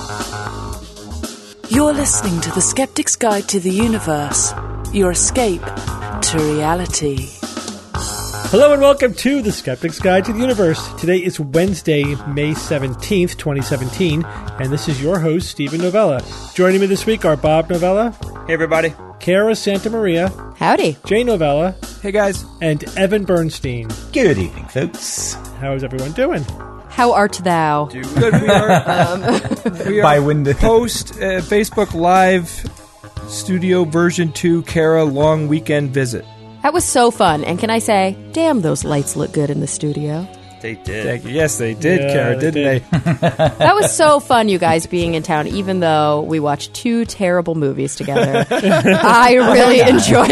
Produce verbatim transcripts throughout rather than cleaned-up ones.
You're listening to The Skeptic's Guide to the Universe, your escape to reality. Hello and welcome to The Skeptic's Guide to the Universe. Today is Wednesday, May seventeenth, twenty seventeen, and this is your host, Stephen Novella. Joining me this week are Bob Novella. Hey, everybody. Kara Santa Maria. Howdy. Jay Novella. Hey, guys. And Evan Bernstein. Good evening, folks. How is everyone doing? How art thou? Good. We are, um, we are By window. post uh, Facebook Live Studio version two Kara long weekend visit. That was so fun. And can I say, damn, those lights look good in the studio. They did. Thank you. Yes, they did, Yeah, Kara, they didn't did. they? That was so fun, you guys being in town, even though we watched two terrible movies together. I really enjoyed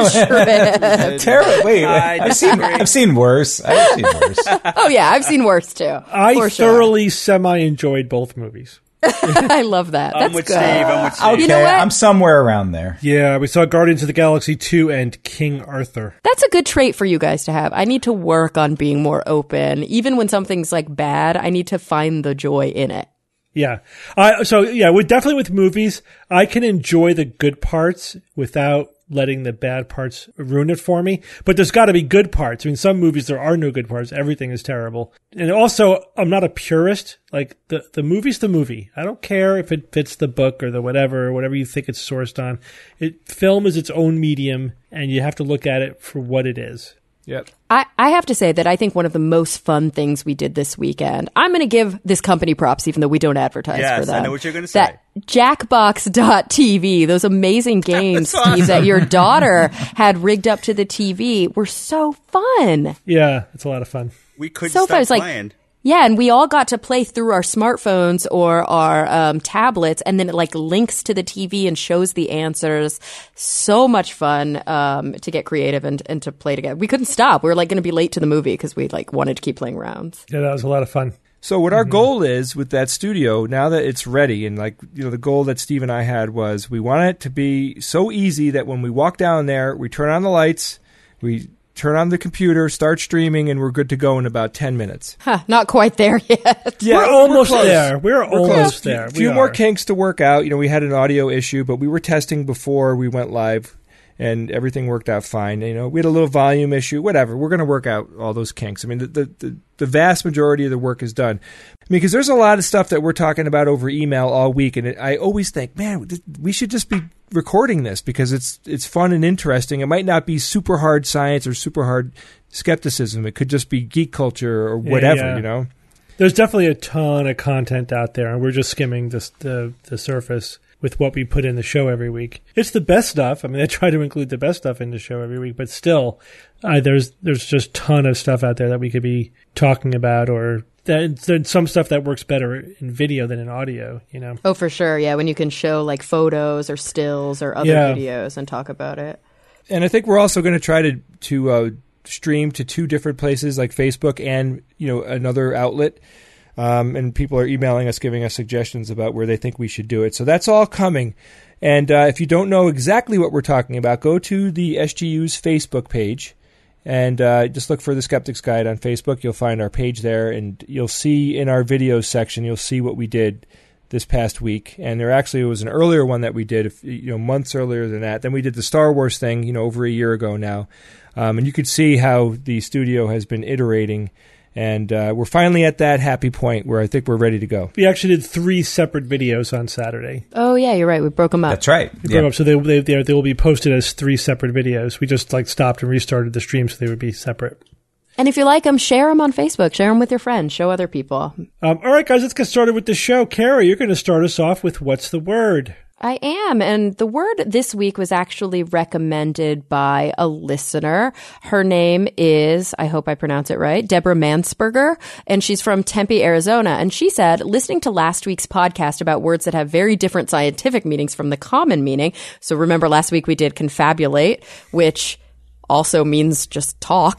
the trip. Terrible. Wait, I I've seen, disagree. I've seen worse. I've seen worse. Oh, yeah, I've seen worse, too. I For sure. thoroughly semi-enjoyed both movies. I love that. I'm That's with good. Steve. I'm with Steve. Okay, You know what? I'm somewhere around there. Yeah, we saw Guardians of the Galaxy two and King Arthur. That's a good trait for you guys to have. I need to work on being more open. Even when something's like bad, I need to find the joy in it. Yeah. Uh, so, yeah, with, definitely with movies, I can enjoy the good parts without letting the bad parts ruin it for me. But there's got to be good parts. I mean, some movies, there are no good parts. Everything is terrible. And also, I'm not a purist. Like, the, the movie's the movie. I don't care if it fits the book or the whatever, or whatever you think it's sourced on. It, film is its own medium, and you have to look at it for what it is. Yep. I, I have to say that I think one of the most fun things we did this weekend, I'm going to give this company props, even though we don't advertise Yes, for them. I know what you're gonna say. That Jackbox dot T V, those amazing games, That's awesome. Steve, that your daughter had rigged up to the T V were so fun. Yeah, it's a lot of fun. We couldn't So stop fun. It's like- playing. Yeah, and we all got to play through our smartphones or our um, tablets, and then it like links to the T V and shows the answers. So much fun um, to get creative and, and to play together. We couldn't stop. We were like going to be late to the movie because we like wanted to keep playing rounds. Yeah, that was a lot of fun. So what our goal is with that studio, now that it's ready, and like, you know, the goal that Steve and I had was we want it to be so easy that when we walk down there, we turn on the lights, we turn on the computer, start streaming, and we're good to go in about ten minutes. Huh, not quite there yet. Yeah, we're almost close. there. We're, almost close. there. A few We more are. kinks to work out. You know, we had an audio issue, but we were testing before we went live, and everything worked out fine. You know, we had a little volume issue, whatever. We're going to work out all those kinks. I mean, the, the, the, the vast majority of the work is done. I mean, because there's a lot of stuff that we're talking about over email all week, and it, I always think, man, we should just be recording this because it's it's fun and interesting. It might not be super hard science or super hard skepticism. It could just be geek culture or whatever, yeah. you know? There's definitely a ton of content out there, and we're just skimming the, the the surface with what we put in the show every week. It's the best stuff. I mean, I try to include the best stuff in the show every week, but still, uh, there's there's just a ton of stuff out there that we could be talking about, or that, there's some stuff that works better in video than in audio, you know? Oh, for sure. Yeah, when you can show like photos or stills or other Yeah. videos and talk about it. And I think we're also going to try to to uh, stream to two different places, like Facebook and, you know, another outlet. Um, and people are emailing us, giving us suggestions about where they think we should do it. So that's all coming. And uh, if you don't know exactly what we're talking about, go to the S G U's Facebook page and uh, just look for the Skeptic's Guide on Facebook. You'll find our page there, and you'll see in our videos section, you'll see what we did this past week. And there actually was an earlier one that we did, you know, months earlier than that. Then we did the Star Wars thing, you know, over a year ago now. Um, and you could see how the studio has been iterating. And uh, we're finally at that happy point where I think we're ready to go. We actually did three separate videos on Saturday. Oh, yeah, you're right. We broke them up. That's right. We Yeah. broke up, so they, they they they will be posted as three separate videos. We just like stopped and restarted the stream so they would be separate. And if you like them, share them on Facebook. Share them with your friends. Show other people. Um, all right, guys, let's get started with the show. Kara, you're going to start us off with What's the Word? I am. And the word this week was actually recommended by a listener. Her name is, I hope I pronounce it right, Deborah Mansberger, and she's from Tempe, Arizona. And she said, listening to last week's podcast about words that have very different scientific meanings from the common meaning. So remember last week we did confabulate, which also means just talk.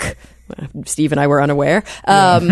Steve and I were unaware. Um,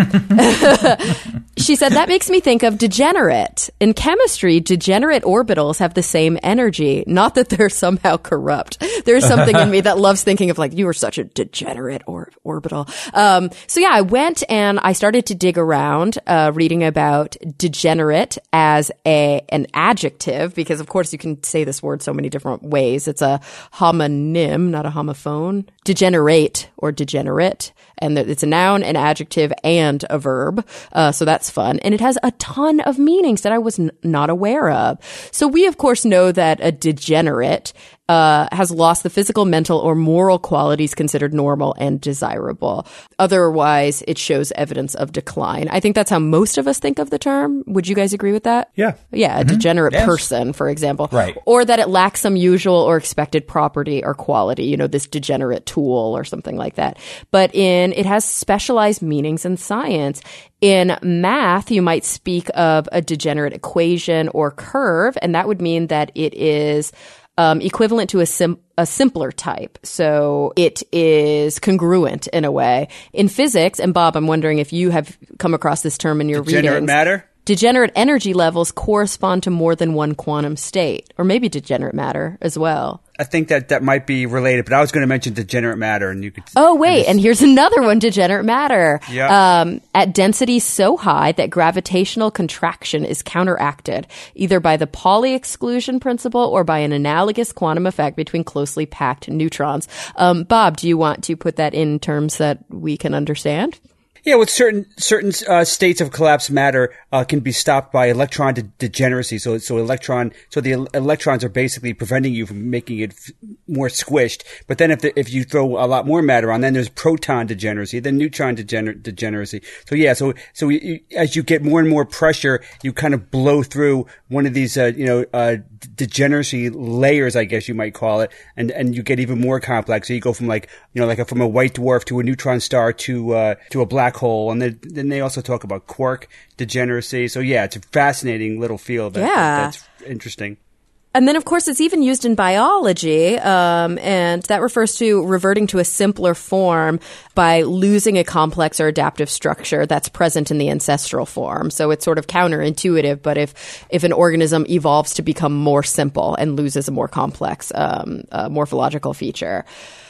she said, that makes me think of degenerate. In chemistry, degenerate orbitals have the same energy. Not that they're somehow corrupt. There's something in me that loves thinking of like, you were such a degenerate or- orbital. Um, so yeah, I went and I started to dig around, uh, reading about degenerate as a an adjective, because of course you can say this word so many different ways. It's a homonym, not a homophone. Degenerate or degenerate. And it's a noun, an adjective, and a verb. Uh, so that's fun. And it has a ton of meanings that I was n- not aware of. So we, of course, know that a degenerate uh, has lost the physical, mental, or moral qualities considered normal and desirable. Otherwise, it shows evidence of decline. I think that's how most of us think of the term. Would you guys agree with that? Yeah. Yeah, a degenerate Yes. person, for example. Right. Or that it lacks some usual or expected property or quality, you know, this degenerate tool or something like that. But in it has specialized meanings in science. In math, you might speak of a degenerate equation or curve, and that would mean that it is um, equivalent to a, sim- a simpler type. So it is congruent in a way. In physics, and Bob, I'm wondering if you have come across this term in your Degenerate readings. matter? Degenerate energy levels correspond to more than one quantum state, or maybe degenerate matter as well. I think that that might be related, but I was going to mention degenerate matter, and you could. Oh, wait, and here's another one, degenerate matter. Yeah. Um, at densities so high that gravitational contraction is counteracted, either by the Pauli exclusion principle or by an analogous quantum effect between closely packed neutrons. Um, Bob, do you want to put that in terms that we can understand? Yeah, with certain certain uh, states of collapsed matter uh, can be stopped by electron de- degeneracy. So so electron so the el- electrons are basically preventing you from making it f- more squished. But then if the, if you throw a lot more matter on, then there's proton degeneracy, then neutron degener- degeneracy. So yeah, so so you, as you get more and more pressure, you kind of blow through one of these uh, you know uh, degeneracy layers, I guess you might call it, and and you get even more complex. So you go from like you know like a, from a white dwarf to a neutron star to uh, to a black hole, and then, then they also talk about quark degeneracy. So yeah, it's a fascinating little field. That, Yeah. that, that's interesting. And then, of course, it's even used in biology, um, and that refers to reverting to a simpler form by losing a complex or adaptive structure that's present in the ancestral form. So it's sort of counterintuitive, but if if an organism evolves to become more simple and loses a more complex um, uh, morphological feature.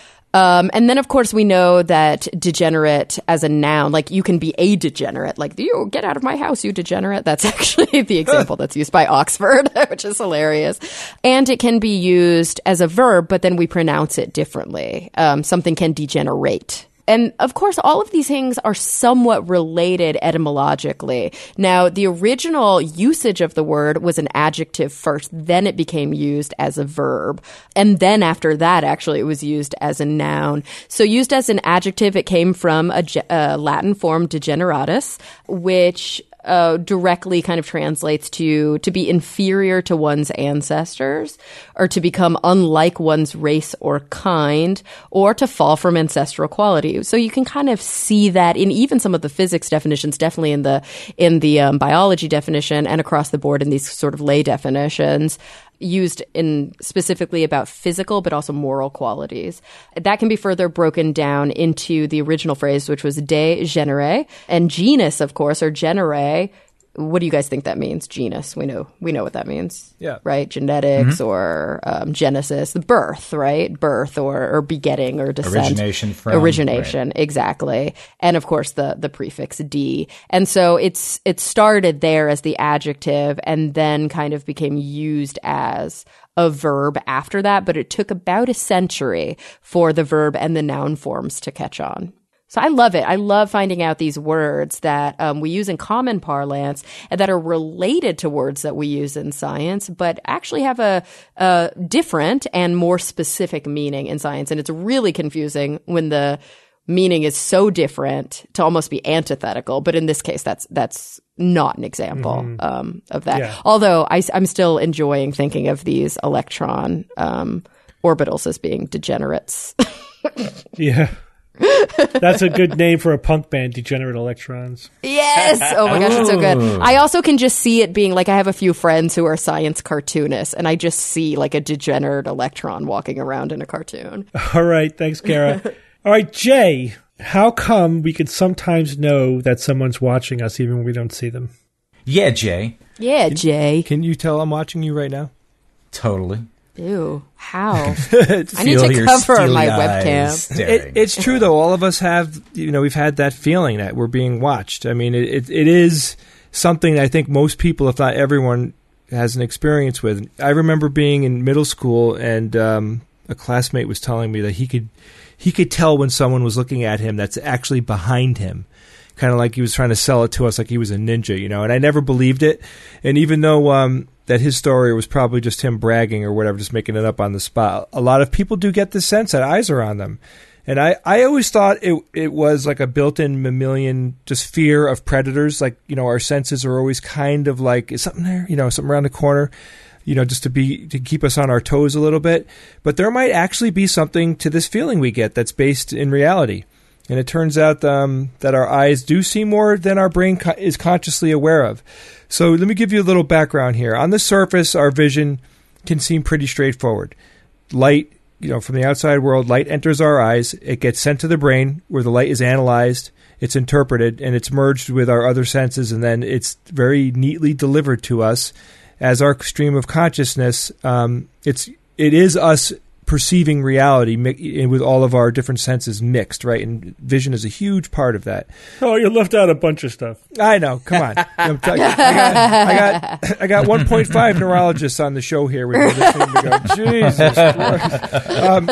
Um, and then, of course, we know that degenerate as a noun, like you can be a degenerate, like you get out of my house, you degenerate. That's actually the example that's used by Oxford, which is hilarious. And it can be used as a verb, but then we pronounce it differently. Um, something can degenerate. And of course, all of these things are somewhat related etymologically. Now, the original usage of the word was an adjective first, then it became used as a verb. And then after that, actually, it was used as a noun. So used as an adjective, it came from a, a Latin form degeneratus, which Uh, directly kind of translates to to be inferior to one's ancestors, or to become unlike one's race or kind, or to fall from ancestral quality. So you can kind of see that in even some of the physics definitions, definitely in the in the um, biology definition and across the board in these sort of lay definitions, used in specifically about physical but also moral qualities. That can be further broken down into the original phrase, which was de genere, and genus, of course, or genere. What do you guys think that means? Genus. We know we know what that means. Yeah. Right? Genetics or um, genesis, birth, right? Birth or, or begetting or descent. Origination from, Origination, exactly. And of course the the prefix D. And so it's it started there as the adjective and then kind of became used as a verb after that, but it took about a century for the verb and the noun forms to catch on. So I love it. I love finding out these words that um, we use in common parlance and that are related to words that we use in science, but actually have a, a different and more specific meaning in science. And it's really confusing when the meaning is so different to almost be antithetical. But in this case, that's that's not an example mm-hmm. um, of that. Yeah. Although I, I'm still enjoying thinking of these electron um, orbitals as being degenerates. Yeah. That's a good name for a punk band, Degenerate Electrons. Yes. Oh my gosh, it's so good. I also can just see it being like I have a few friends who are science cartoonists, and I just see like a degenerate electron walking around in a cartoon. All right. Thanks, Kara. All right, Jay, How come we can sometimes know that someone's watching us even when we don't see them? Yeah, Jay. Yeah, Jay. Can you tell I'm watching you right now? Totally. Ew. How? I need Feel to your cover steely my eyes webcam. staring. It, it's true, though. All of us have, you know, we've had that feeling that we're being watched. I mean, it, it, it is something I think most people, if not everyone, has an experience with. I remember being in middle school, and um, a classmate was telling me that he could he could tell when someone was looking at him that's actually behind him, kind of like he was trying to sell it to us like he was a ninja, you know. And I never believed it. And even though um, that his story was probably just him bragging or whatever, just making it up on the spot, a lot of people do get the sense that eyes are on them. And I, I always thought it it was like a built-in mammalian just fear of predators. Like, you know, our senses are always kind of like, is something there? You know, something around the corner, you know, just to be to keep us on our toes a little bit. But there might actually be something to this feeling we get that's based in reality. And it turns out um, that our eyes do see more than our brain co- is consciously aware of. So let me give you a little background here. On the surface, our vision can seem pretty straightforward. Light, you know, from the outside world, light enters our eyes. It gets sent to the brain where the light is analyzed, it's interpreted, and it's merged with our other senses, and then it's very neatly delivered to us as our stream of consciousness. Um, it's it is us perceiving reality mi- with all of our different senses mixed, right? And vision is a huge part of that. Oh, you left out a bunch of stuff. I know. Come on. I'm t- I, got, I got I got one point five neurologists on the show here with me listening to go, Jesus Christ. Um,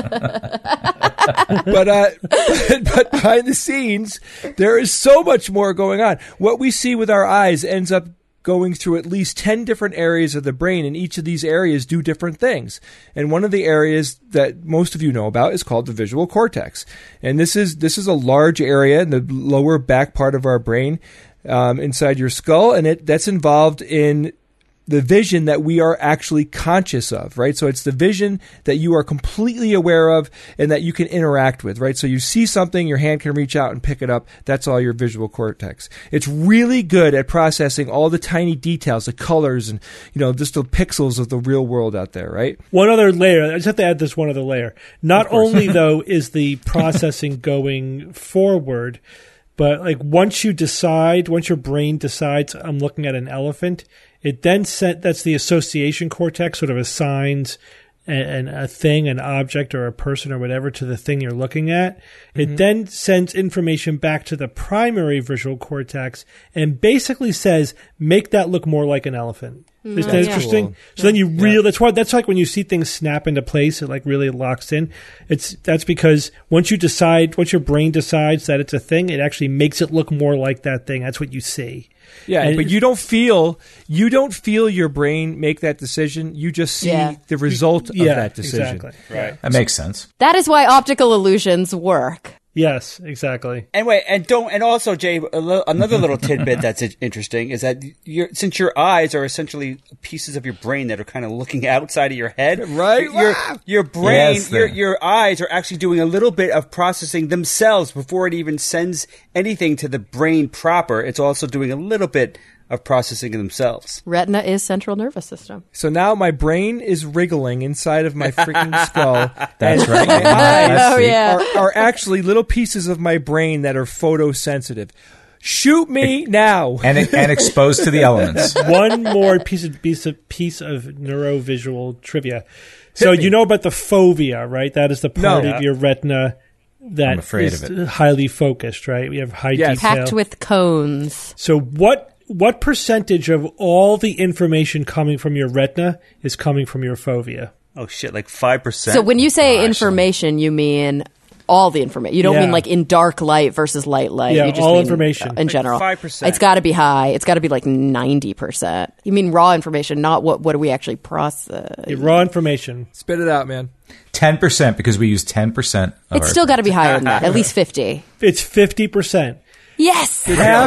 but, uh, but, but behind the scenes, there is so much more going on. What we see with our eyes ends up going through at least ten different areas of the brain, and each of these areas do different things. And one of the areas that most of you know about is called the visual cortex. And this is this is a large area in the lower back part of our brain, um, inside your skull, and it that's involved in the vision that we are actually conscious of, right? So it's the vision that you are completely aware of and that you can interact with, right? So you see something, your hand can reach out and pick it up. That's all your visual cortex. It's really good at processing all the tiny details, the colors, and, you know, just the pixels of the real world out there, right? One other layer. I just have to add this one other layer. Not only, though, is the processing going forward, but like once you decide, once your brain decides I'm looking at an elephant, it then sent, that's the association cortex, sort of assigns an, a thing, an object, or a person or whatever to the thing you're looking at. It mm-hmm. then sends information back to the primary visual cortex and basically says, make that look more like an elephant. Mm-hmm. Isn't that That's interesting? cool. So then you Yeah. really, that's why, that's like when you see things snap into place, it like really locks in. It's, that's because once you decide, once your brain decides that it's a thing, it actually makes it look more like that thing. That's what you see. Yeah, And but you don't feel you don't feel your brain make that decision. You just see Yeah. the result of Yeah, that decision. exactly. Right. That makes sense. That is why optical illusions work. Yes, exactly. Anyway, and don't, and also, Jay, a li- another little tidbit that's i- interesting is that your since your eyes are essentially pieces of your brain that are kind of looking outside of your head, Right? Your Wow. your brain, Yes, your the- your eyes are actually doing a little bit of processing themselves before it even sends anything to the brain proper. It's also doing a little bit of processing themselves. Retina is central nervous system. So now my brain is wriggling inside of my freaking skull. That's and right. My eyes That's Oh, sweet. yeah. are, are actually little pieces of my brain that are photosensitive. Shoot me now. And and exposed to the elements. One more piece of piece of piece of neurovisual trivia. So me. you know about the fovea, right? That is the part No. of your retina that I'm afraid is of it. highly focused, right? We have high Yes. detail. Packed with cones. So what what percentage of all the information coming from your retina is coming from your fovea? Oh shit, like five percent. So when you say Gosh. information, you mean all the information. You don't Yeah. mean like in dark light versus light light. Yeah, you just all mean, information. uh, in general. five percent. It's got to be high. It's got to be like ninety percent. You mean raw information, not what what do we actually process? Yeah, raw information. Spit it out, man. ten percent because we use ten percent of It's our still got to be higher than that. At least fifty. It's fifty percent. Yes. Half,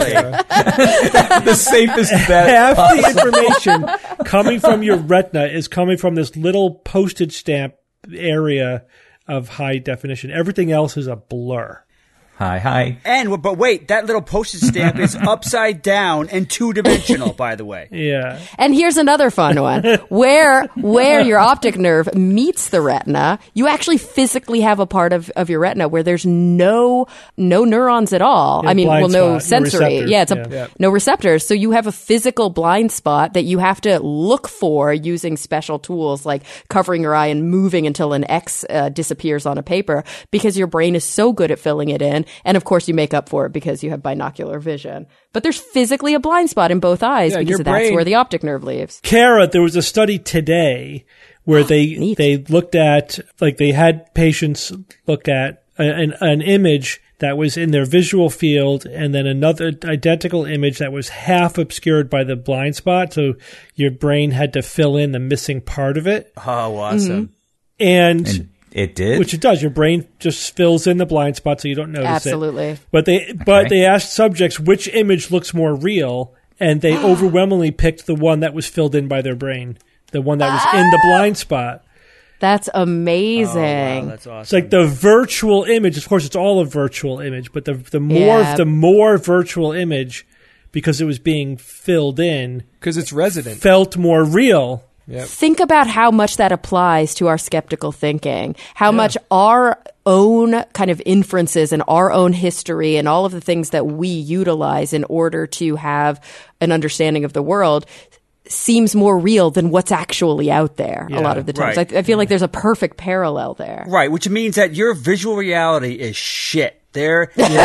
the safest bet. half the information coming from your retina is coming from this little postage stamp area of high definition. Everything else is a blur. Hi, hi. And but wait, that little postage stamp is upside down and two dimensional. By the way, Yeah. And here's another fun one. Where where your optic nerve meets the retina, you actually physically have a part of, of your retina where there's no no neurons at all. Yeah, I mean, well, blind no spot, no sensory. receptors. yeah, it's a Yeah. Yeah. no receptors. So you have a physical blind spot that you have to look for using special tools like covering your eye and moving until an X uh, disappears on a paper because your brain is so good at filling it in. And of course, you make up for it because you have binocular vision. But there's physically a blind spot in both eyes Yeah, because your that's brain- where the optic nerve leaves. Kara, there was a study today where they Neat. they looked at, like, they had patients look at an, an image that was in their visual field and then another identical image that was half obscured by the blind spot. So your brain had to fill in the missing part of it. oh, awesome. And, And it did? which it does. Your brain just fills in the blind spot so you don't notice it. Absolutely. But they but Okay. they asked subjects which image looks more real, and they overwhelmingly picked the one that was filled in by their brain, the one that was in the blind spot. That's amazing. Wow, that's awesome. It's like the virtual image. Of course, it's all a virtual image, but the the more Yeah. the more virtual image, because it was being filled in, Because it's resident. felt more real. Yep. Think about how much that applies to our skeptical thinking, how much our own kind of inferences and our own history and all of the things that we utilize in order to have an understanding of the world seems more real than what's actually out there a lot of the times. right. I, I feel like there's a perfect parallel there. Right, which means that your visual reality is shit. There,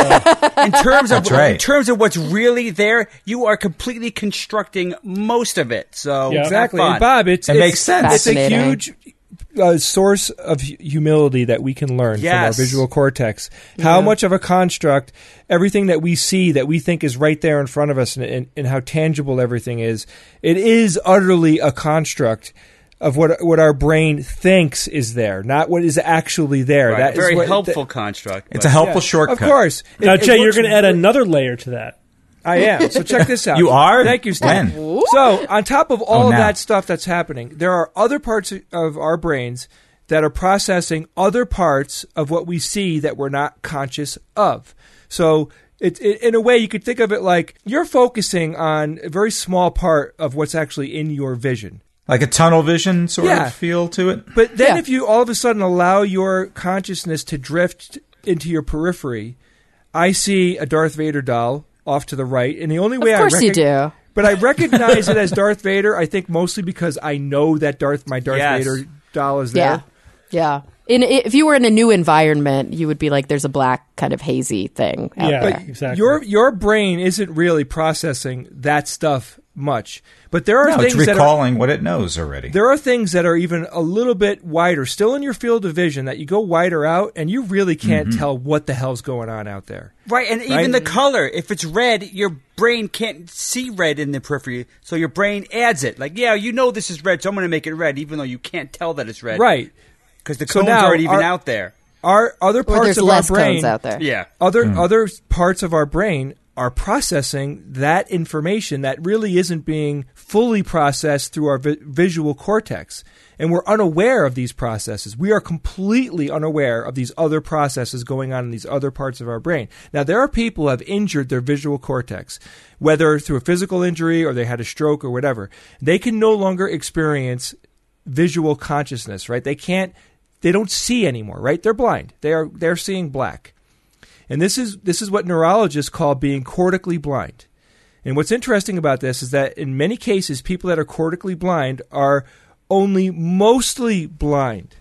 in terms of That's right. in terms of what's really there, you are completely constructing most of it. So Yeah. Exactly. have And fun. Bob, it's, It it's makes sense. It's a Fascinating. huge uh, source of hu- humility that we can learn Yes. from our visual cortex. How much of a construct everything that we see that we think is right there in front of us, and, and, and how tangible everything is. It is utterly a construct of what what our brain thinks is there, not what is actually there. Right, That is very what- helpful construct. It's but- a helpful Yeah, shortcut. Of course. Now, It- it Jay, you're looks going to add re- another layer to that. I am. So check this out. You are? Thank you, Stan. When? So on top of all Oh, of now. that stuff that's happening, there are other parts of our brains that are processing other parts of what we see that we're not conscious of. So it, it, in a way, you could think of it like you're focusing on a very small part of what's actually in your vision. Like a tunnel vision sort Yeah. of feel to it? But then Yeah. if you all of a sudden allow your consciousness to drift into your periphery, I see a Darth Vader doll off to the right, and the only way Of course I you recog- do. But I recognize it as Darth Vader, I think mostly because I know that Darth my Darth Yes. Vader doll is there. Yeah. Yeah. In, if you were in a new environment, you would be like, there's a black kind of hazy thing out Yeah. there. But Exactly. your your brain isn't really processing that stuff much. But there are No, things it's that are, recalling what it knows already. there are things that are even a little bit wider, still in your field of vision, that you go wider out and you really can't Mm-hmm. tell what the hell's going on out there. Right, and even Right? the color. If it's red, your brain can't see red in the periphery, so your brain adds it. Like, yeah, you know this is red, so I'm going to make it red, even though you can't tell that it's red. Right. Because the So cones now aren't even our- out there. Our other Or parts there's of less our brain cones out there. Yeah. Other Hmm. other parts of our brain are processing that information that really isn't being fully processed through our vi- visual cortex. And we're unaware of these processes. We are completely unaware of these other processes going on in these other parts of our brain. Now, there are people who have injured their visual cortex, whether through a physical injury or they had a stroke or whatever. They can no longer experience visual consciousness, right? They can't, they don't see anymore, right? They're blind. They are, they're seeing black. And this is this is what neurologists call being cortically blind. And what's interesting about this is that in many cases, people that are cortically blind are only mostly blind.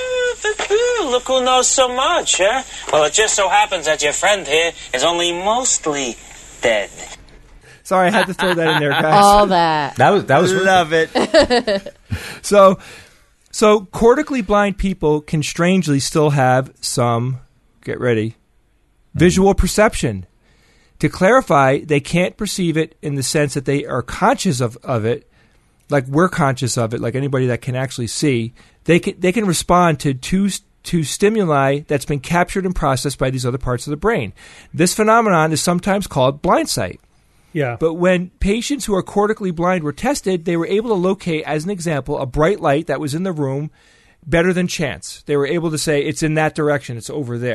Look who knows so much, huh? Well, it just so happens that your friend here is only mostly dead. Sorry, I had to throw that in there, guys. All that. That was that was Love it. So, so cortically blind people can strangely still have some, get ready, visual perception. To clarify, they can't perceive it in the sense that they are conscious of, of it, like we're conscious of it, like anybody that can actually see. They can they can respond to two to stimuli that's been captured and processed by these other parts of the brain. This phenomenon is sometimes called blind sight. Yeah. But when patients who are cortically blind were tested, they were able to locate, as an example, a bright light that was in the room better than chance. They were able to say, it's in that direction, it's over there,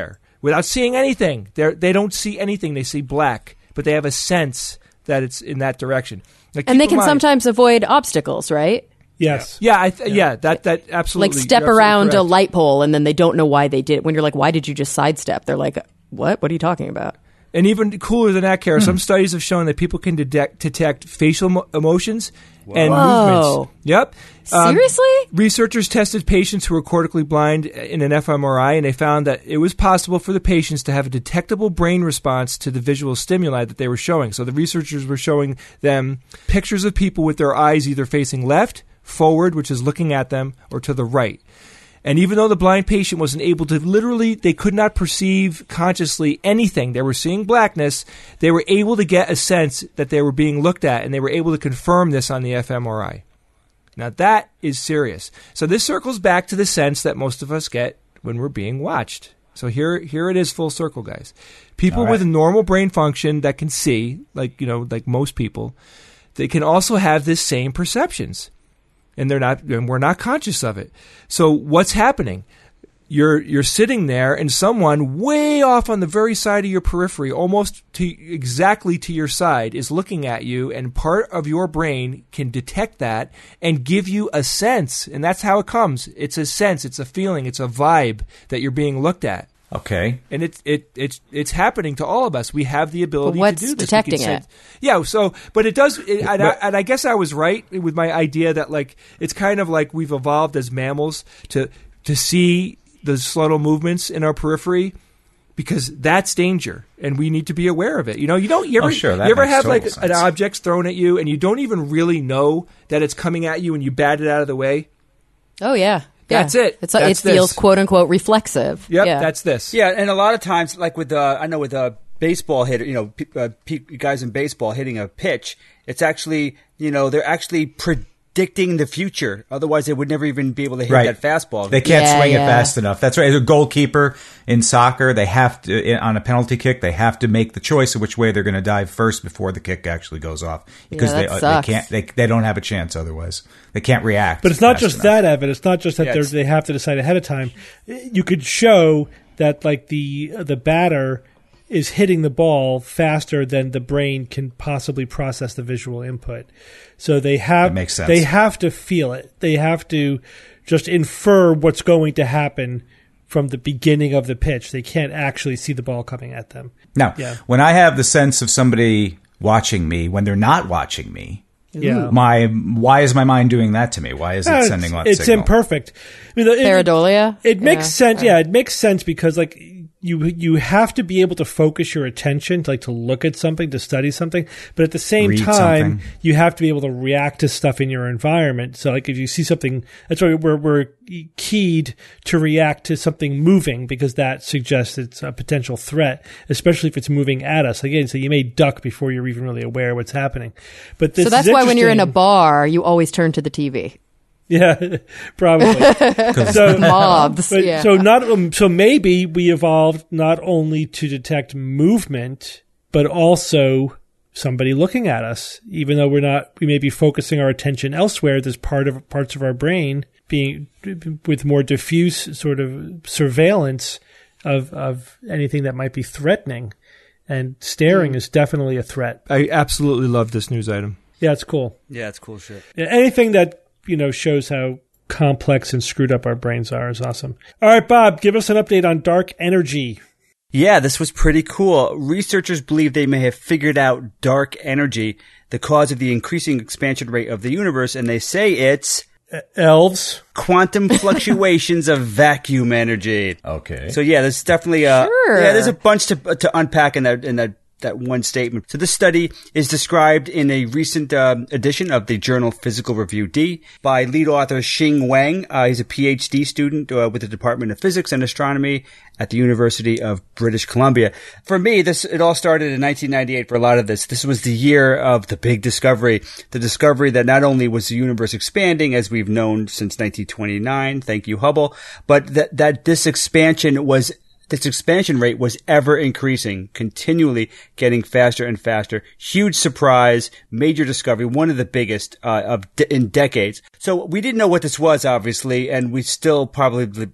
without seeing anything. They they don't see anything. They see black, but they have a sense that it's in that direction. Now, And they keep in can mind- sometimes avoid obstacles, right? Yes. Yeah, I th- yeah. that that absolutely. Like step you're absolutely around a correct. light pole and then they don't know why they did it. When you're like, why did you just sidestep? They're like, what? What are you talking about? And even cooler than that, Kara, some studies have shown that people can detect, detect facial mo- emotions and Whoa. movements. Yep. Um, Seriously? researchers tested patients who were cortically blind in an f M R I, and they found that it was possible for the patients to have a detectable brain response to the visual stimuli that they were showing. So the researchers were showing them pictures of people with their eyes either facing left, forward, which is looking at them, or to the right. And even though the blind patient wasn't able to literally, they could not perceive consciously anything. They were seeing blackness. They were able to get a sense that they were being looked at, and they were able to confirm this on the f M R I. Now that is serious. So this circles back to the sense that most of us get when we're being watched. So here, here it is full circle, guys. People All right. with a normal brain function that can see, like, you know, like most people, they can also have this same perceptions. And they're not, and we're not conscious of it. So what's happening? You're you're sitting there, and someone way off on the very side of your periphery, almost to exactly to your side, is looking at you, and part of your brain can detect that and give you a sense, and that's how it comes. It's a sense, it's a feeling, it's a vibe that you're being looked at. Okay. And it's it it's it's happening to all of us. We have the ability But what's to do this. detecting We can it? sense- Yeah. So, but it does, it, and, I, and I guess I was right with my idea that like it's kind of like we've evolved as mammals to to see the subtle movements in our periphery, because that's danger, and we need to be aware of it. You know, you don't you ever Oh, sure, that you ever makes have total like sense. an object thrown at you, and you don't even really know that it's coming at you, and you bat it out of the way. Oh, yeah. That's yeah. it. It's like, That's it feels this. quote unquote reflexive. Yep, yeah. that's this. Yeah, and a lot of times, like with uh, I know with a baseball hitter, you know, pe- uh, pe- guys in baseball hitting a pitch, it's actually, you know, they're actually predicting the future. Otherwise, they would never even be able to hit Right. that fastball. They can't Yeah, swing yeah. it fast enough. That's right. As a goalkeeper in soccer, they have to, on a penalty kick, they have to make the choice of which way they're going to dive first before the kick actually goes off, because Yeah, that they, uh, sucks. they can't, they, they don't have a chance otherwise. They can't react. But it's not fast just enough. that, Evan. It's not just that Yeah, they're it's- they have to decide ahead of time. You could show that like the the batter is hitting the ball faster than the brain can possibly process the visual input. So they have That makes sense. they have to feel it. They have to just infer what's going to happen from the beginning of the pitch. They can't actually see the ball coming at them. Now, Yeah. when I have the sense of somebody watching me when they're not watching me, Yeah. my why is my mind doing that to me? Why is it Uh, it's- sending that it's signal? imperfect. I mean, it- Pareidolia? It makes Yeah. sense. Yeah, it makes sense because like you you have to be able to focus your attention, to, like to look at something, to study something, but at the same Read time, something. you have to be able to react to stuff in your environment. So, like if you see something, that's why we're we're keyed to react to something moving, because that suggests it's a potential threat, especially if it's moving at us. Again, so you may duck before you're even really aware of what's happening. But this So that's is why when you're in a interesting. bar, you always turn to the T V. Yeah, probably. so, Mobs. but, yeah. so not um, so maybe we evolved not only to detect movement, but also somebody looking at us, even though we're not. We may be focusing our attention elsewhere. There's part of parts of our brain being with more diffuse sort of surveillance of of anything that might be threatening, and staring is definitely a threat. I absolutely love this news item. Yeah, it's cool. Yeah, it's cool shit. Yeah, anything that, you know, shows how complex and screwed up our brains are is awesome. All right, Bob, give us an update on dark energy. Yeah, this was pretty cool. Researchers believe they may have figured out dark energy, the cause of the increasing expansion rate of the universe, and they say it's Elves. quantum fluctuations of vacuum energy. Okay. So yeah, there's definitely a Sure. yeah, there's a bunch to to unpack in that in that that one statement. So this study is described in a recent um, edition of the journal Physical Review D by lead author Xing Wang. Uh, he's a P H D student uh, with the Department of Physics and Astronomy at the University of British Columbia. For me, this it all started in nineteen ninety-eight. For a lot of this, this was the year of the big discovery, the discovery that not only was the universe expanding as we've known since nineteen twenty-nine, thank you Hubble, but that that this expansion was This expansion rate was ever increasing, continually getting faster and faster. Huge surprise, major discovery, one of the biggest uh, of de- in decades. So we didn't know what this was, obviously, and we still probably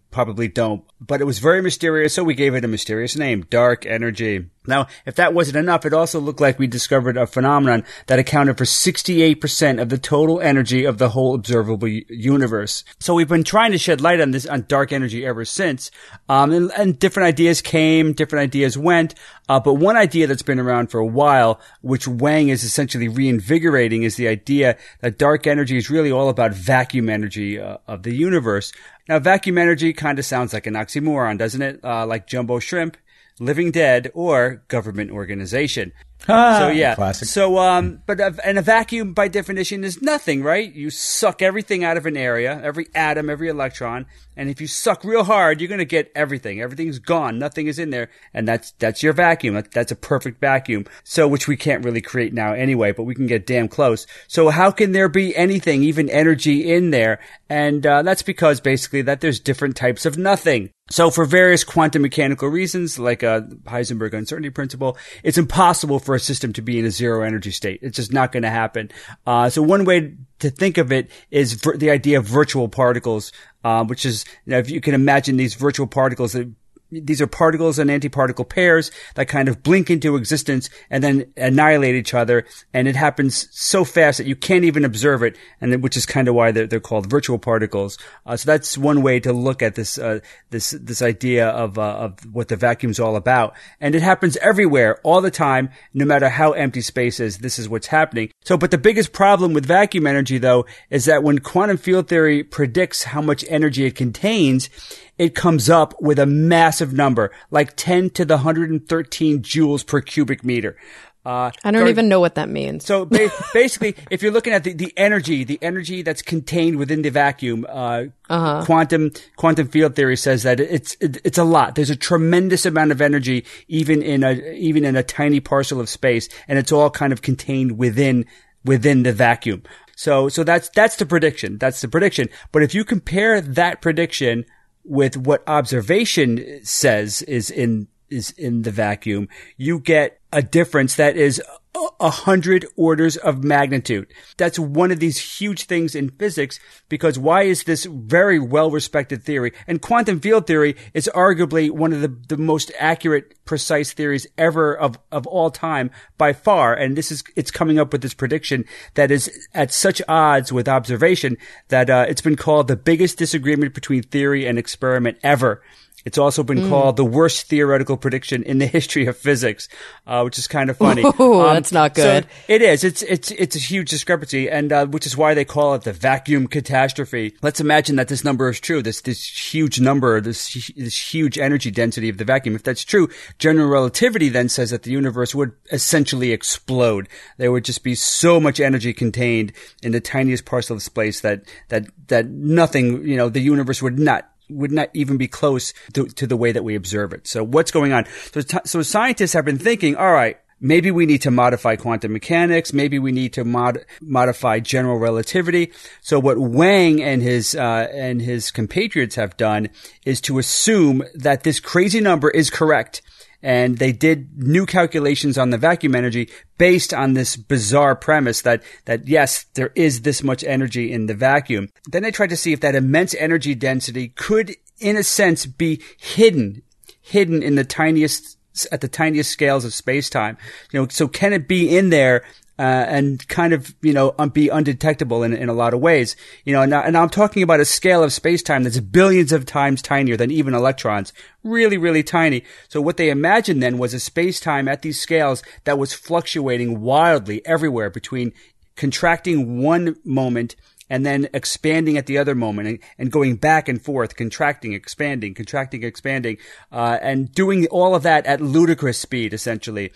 probably don't. But it was very mysterious, so we gave it a mysterious name, dark energy. Now, if that wasn't enough, it also looked like we discovered a phenomenon that accounted for sixty-eight percent of the total energy of the whole observable universe. So we've been trying to shed light on this, on dark energy ever since. Um, and, and different ideas came, different ideas went. Uh, but one idea that's been around for a while, which Wang is essentially reinvigorating, is the idea that dark energy is really all about vacuum energy uh, of the universe. Now, vacuum energy kind of sounds like an oxymoron, doesn't it? Uh, like jumbo shrimp, living dead, or government organization. Ah, so yeah, classic. so um, but a, and a vacuum by definition is nothing, right? You suck everything out of an area, every atom, every electron, and if you suck real hard, you're going to get everything. Everything's gone, nothing is in there, and that's that's your vacuum. That, that's a perfect vacuum. So which we can't really create now anyway, but we can get damn close. So how can there be anything, even energy, in there? And uh, that's because basically that there's different types of nothing. So for various quantum mechanical reasons, like uh, Heisenberg uncertainty principle, it's impossible for a system to be in a zero energy state. It's just not going to happen. Uh, so one way to think of it is vir- the idea of virtual particles, uh, which is, you know, if you can imagine these virtual particles that these are particles and antiparticle pairs that kind of blink into existence and then annihilate each other. And it happens so fast that you can't even observe it, and then, which is kind of why they're, they're called virtual particles. Uh, so that's one way to look at this, uh, this, this idea of, uh, of what the vacuum's all about. And it happens everywhere, all the time, no matter how empty space is. This is what's happening. So, but the biggest problem with vacuum energy, though, is that when quantum field theory predicts how much energy it contains, it comes up with a massive number, like ten to the one hundred thirteen joules per cubic meter. Uh, I don't dark, even know what that means. So ba- basically, if you're looking at the, the energy, the energy that's contained within the vacuum, uh, uh-huh. quantum quantum field theory says that it's it, it's a lot. There's a tremendous amount of energy, even in a even in a tiny parcel of space, and it's all kind of contained within within the vacuum. So so that's that's the prediction. That's the prediction. But if you compare that prediction with what observation says is in is in the vacuum, you get a difference that is a hundred orders of magnitude. That's one of these huge things in physics, because why is this very well-respected theory? And quantum field theory is arguably one of the, the most accurate, precise theories ever of, of all time by far. And this is, it's coming up with this prediction that is at such odds with observation that, uh, it's been called the biggest disagreement between theory and experiment ever. It's also been mm. called the worst theoretical prediction in the history of physics, uh, which is kind of funny. Ooh, um, that's not good. So it is. It's it's it's a huge discrepancy, and uh, which is why they call it the vacuum catastrophe. Let's imagine that this number is true. This this huge number, this this huge energy density of the vacuum. If that's true, general relativity then says that the universe would essentially explode. There would just be so much energy contained in the tiniest parcel of space that that that nothing, you know, the universe would not. would not even be close to, to the way that we observe it. So what's going on? So, t- so scientists have been thinking, all right, maybe we need to modify quantum mechanics. Maybe we need to mod- modify general relativity. So what Wang and his, uh, and his compatriots have done is to assume that this crazy number is correct. And they did new calculations on the vacuum energy based on this bizarre premise that, that yes, there is this much energy in the vacuum. Then they tried to see if that immense energy density could, in a sense, be hidden, hidden in the tiniest, at the tiniest scales of space-time. You know, so can it be in there? Uh, and kind of, you know, um, be undetectable in, in a lot of ways. You know, and, and I'm talking about a scale of space-time that's billions of times tinier than even electrons. Really, really tiny. So what they imagined then was a space-time at these scales that was fluctuating wildly everywhere between contracting one moment and then expanding at the other moment, and, and going back and forth, contracting, expanding, contracting, expanding, uh, and doing all of that at ludicrous speed, essentially.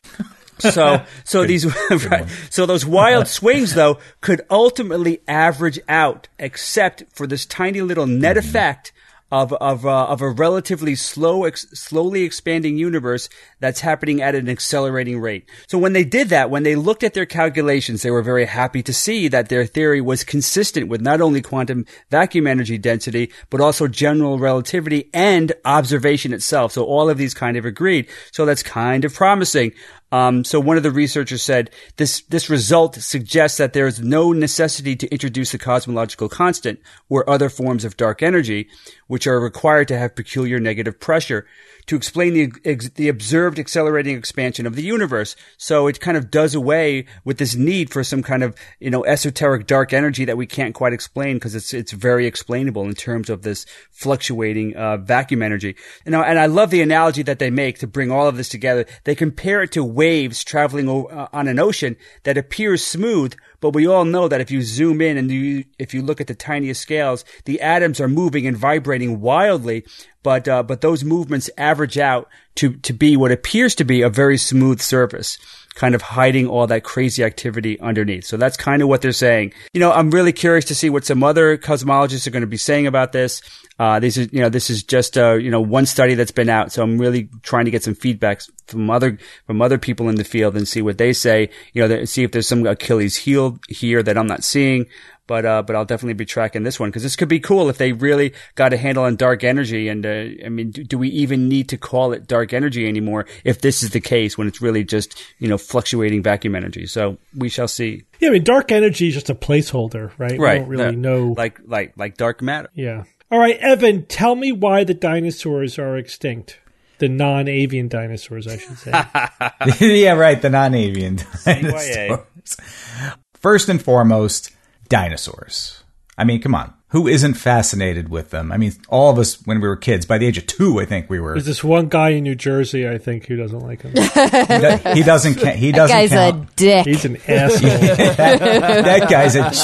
So, so good, these, good right, so those wild swings, though, could ultimately average out, except for this tiny little net mm-hmm. effect of of uh, of a relatively slow, ex- slowly expanding universe that's happening at an accelerating rate. So when they did that, when they looked at their calculations, they were very happy to see that their theory was consistent with not only quantum vacuum energy density, but also general relativity and observation itself. So all of these kind of agreed. So that's kind of promising. Um, so one of the researchers said this this result suggests that there is no necessity to introduce the cosmological constant or other forms of dark energy, which are required to have peculiar negative pressure, to explain the ex- the observed accelerating expansion of the universe. So it kind of does away with this need for some kind of, you know, esoteric dark energy that we can't quite explain, because it's it's very explainable in terms of this fluctuating uh, vacuum energy. You know, and I love the analogy that they make to bring all of this together. They compare it to waves traveling o- uh, on an ocean that appears smooth, but we all know that if you zoom in and you, if you look at the tiniest scales, the atoms are moving and vibrating wildly, but uh, but those movements average out to, to be what appears to be a very smooth surface, kind of hiding all that crazy activity underneath. So that's kind of what they're saying. You know, I'm really curious to see what some other cosmologists are going to be saying about this. Uh, this is, you know, this is just, uh, you know, one study that's been out. So I'm really trying to get some feedback from other, from other people in the field and see what they say, you know, see if there's some Achilles heel here that I'm not seeing. But, uh, but I'll definitely be tracking this one, because this could be cool if they really got a handle on dark energy. And, uh, I mean, do, do we even need to call it dark energy anymore if this is the case, when it's really just, you know, fluctuating vacuum energy? So we shall see. Yeah, I mean, dark energy is just a placeholder, right? Right. We don't really Uh, know. Like, like, like dark matter. Yeah. All right, Evan, tell me why the dinosaurs are extinct. The non-avian dinosaurs, I should say. Yeah, right. The non-avian dinosaurs. First and foremost, dinosaurs. I mean, come on. Who isn't fascinated with them? I mean, all of us when we were kids, by the age of two, I think we were. There's this one guy in New Jersey, I think, who doesn't like him. he, do, he doesn't. Ca- he doesn't. That guy's count. a dick. He's an asshole. that, that guy's a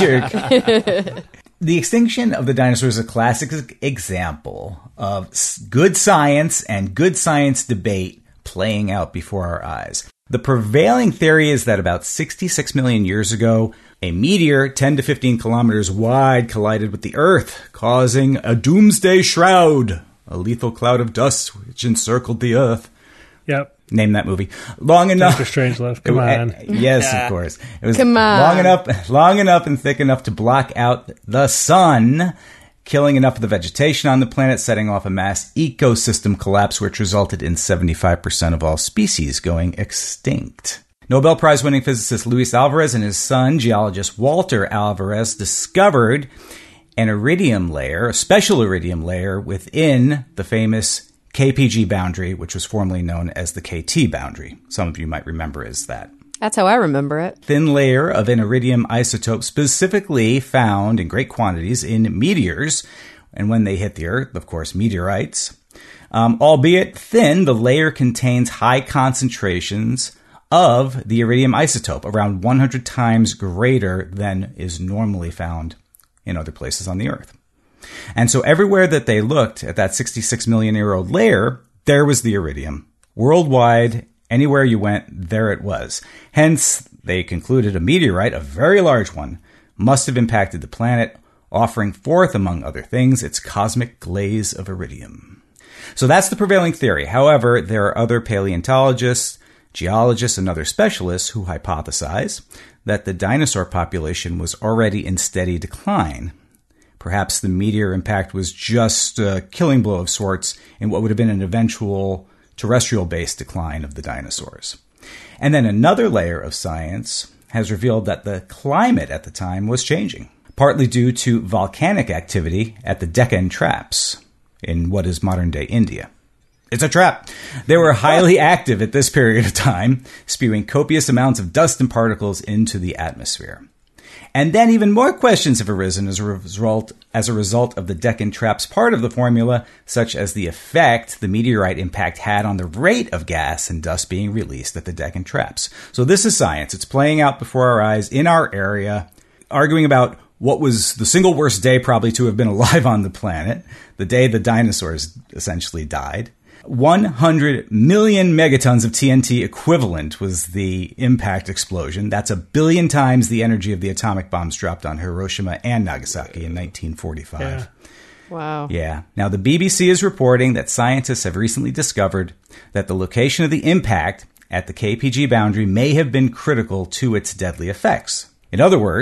jerk. The extinction of the dinosaurs is a classic example of good science and good science debate playing out before our eyes. The prevailing theory is that about sixty-six million years ago, a meteor ten to fifteen kilometers wide collided with the Earth, causing a doomsday shroud, a lethal cloud of dust which encircled the Earth. Yep. Name that movie. Long enough. Doctor Strangelove. Come on. Yes, of course. It was Come on. long enough, long enough and thick enough to block out the sun, killing enough of the vegetation on the planet, setting off a mass ecosystem collapse, which resulted in seventy-five percent of all species going extinct. Nobel Prize-winning physicist Luis Alvarez and his son, geologist Walter Alvarez, discovered an iridium layer, a special iridium layer within the famous K P G boundary, which was formerly known as the K T boundary. Some of you might remember as that. That's how I remember it. Thin layer of an iridium isotope specifically found in great quantities in meteors, and when they hit the Earth, of course, meteorites. Um, albeit thin, the layer contains high concentrations of the iridium isotope, around one hundred times greater than is normally found in other places on the Earth. And so everywhere that they looked at that sixty-six million year old layer, there was the iridium. Worldwide, anywhere you went, there it was. Hence, they concluded a meteorite, a very large one, must have impacted the planet, offering forth, among other things, its cosmic glaze of iridium. So that's the prevailing theory. However, there are other paleontologists, geologists, and other specialists who hypothesize that the dinosaur population was already in steady decline. Perhaps the meteor impact was just a killing blow of sorts in what would have been an eventual terrestrial-based decline of the dinosaurs. And then another layer of science has revealed that the climate at the time was changing, partly due to volcanic activity at the Deccan Traps in what is modern-day India. It's a trap. They were highly active at this period of time, spewing copious amounts of dust and particles into the atmosphere. And then even more questions have arisen as a result as a result of the Deccan Traps part of the formula, such as the effect the meteorite impact had on the rate of gas and dust being released at the Deccan Traps. So this is science. It's playing out before our eyes in our area, arguing about what was the single worst day probably to have been alive on the planet, the day the dinosaurs essentially died. one hundred million megatons of T N T equivalent was the impact explosion. That's a billion times the energy of the atomic bombs dropped on Hiroshima and Nagasaki in nineteen forty-five. Yeah. Wow. Yeah. Now, the B B C is reporting that scientists have recently discovered that the location of the impact at the K P G boundary may have been critical to its deadly effects. In other words,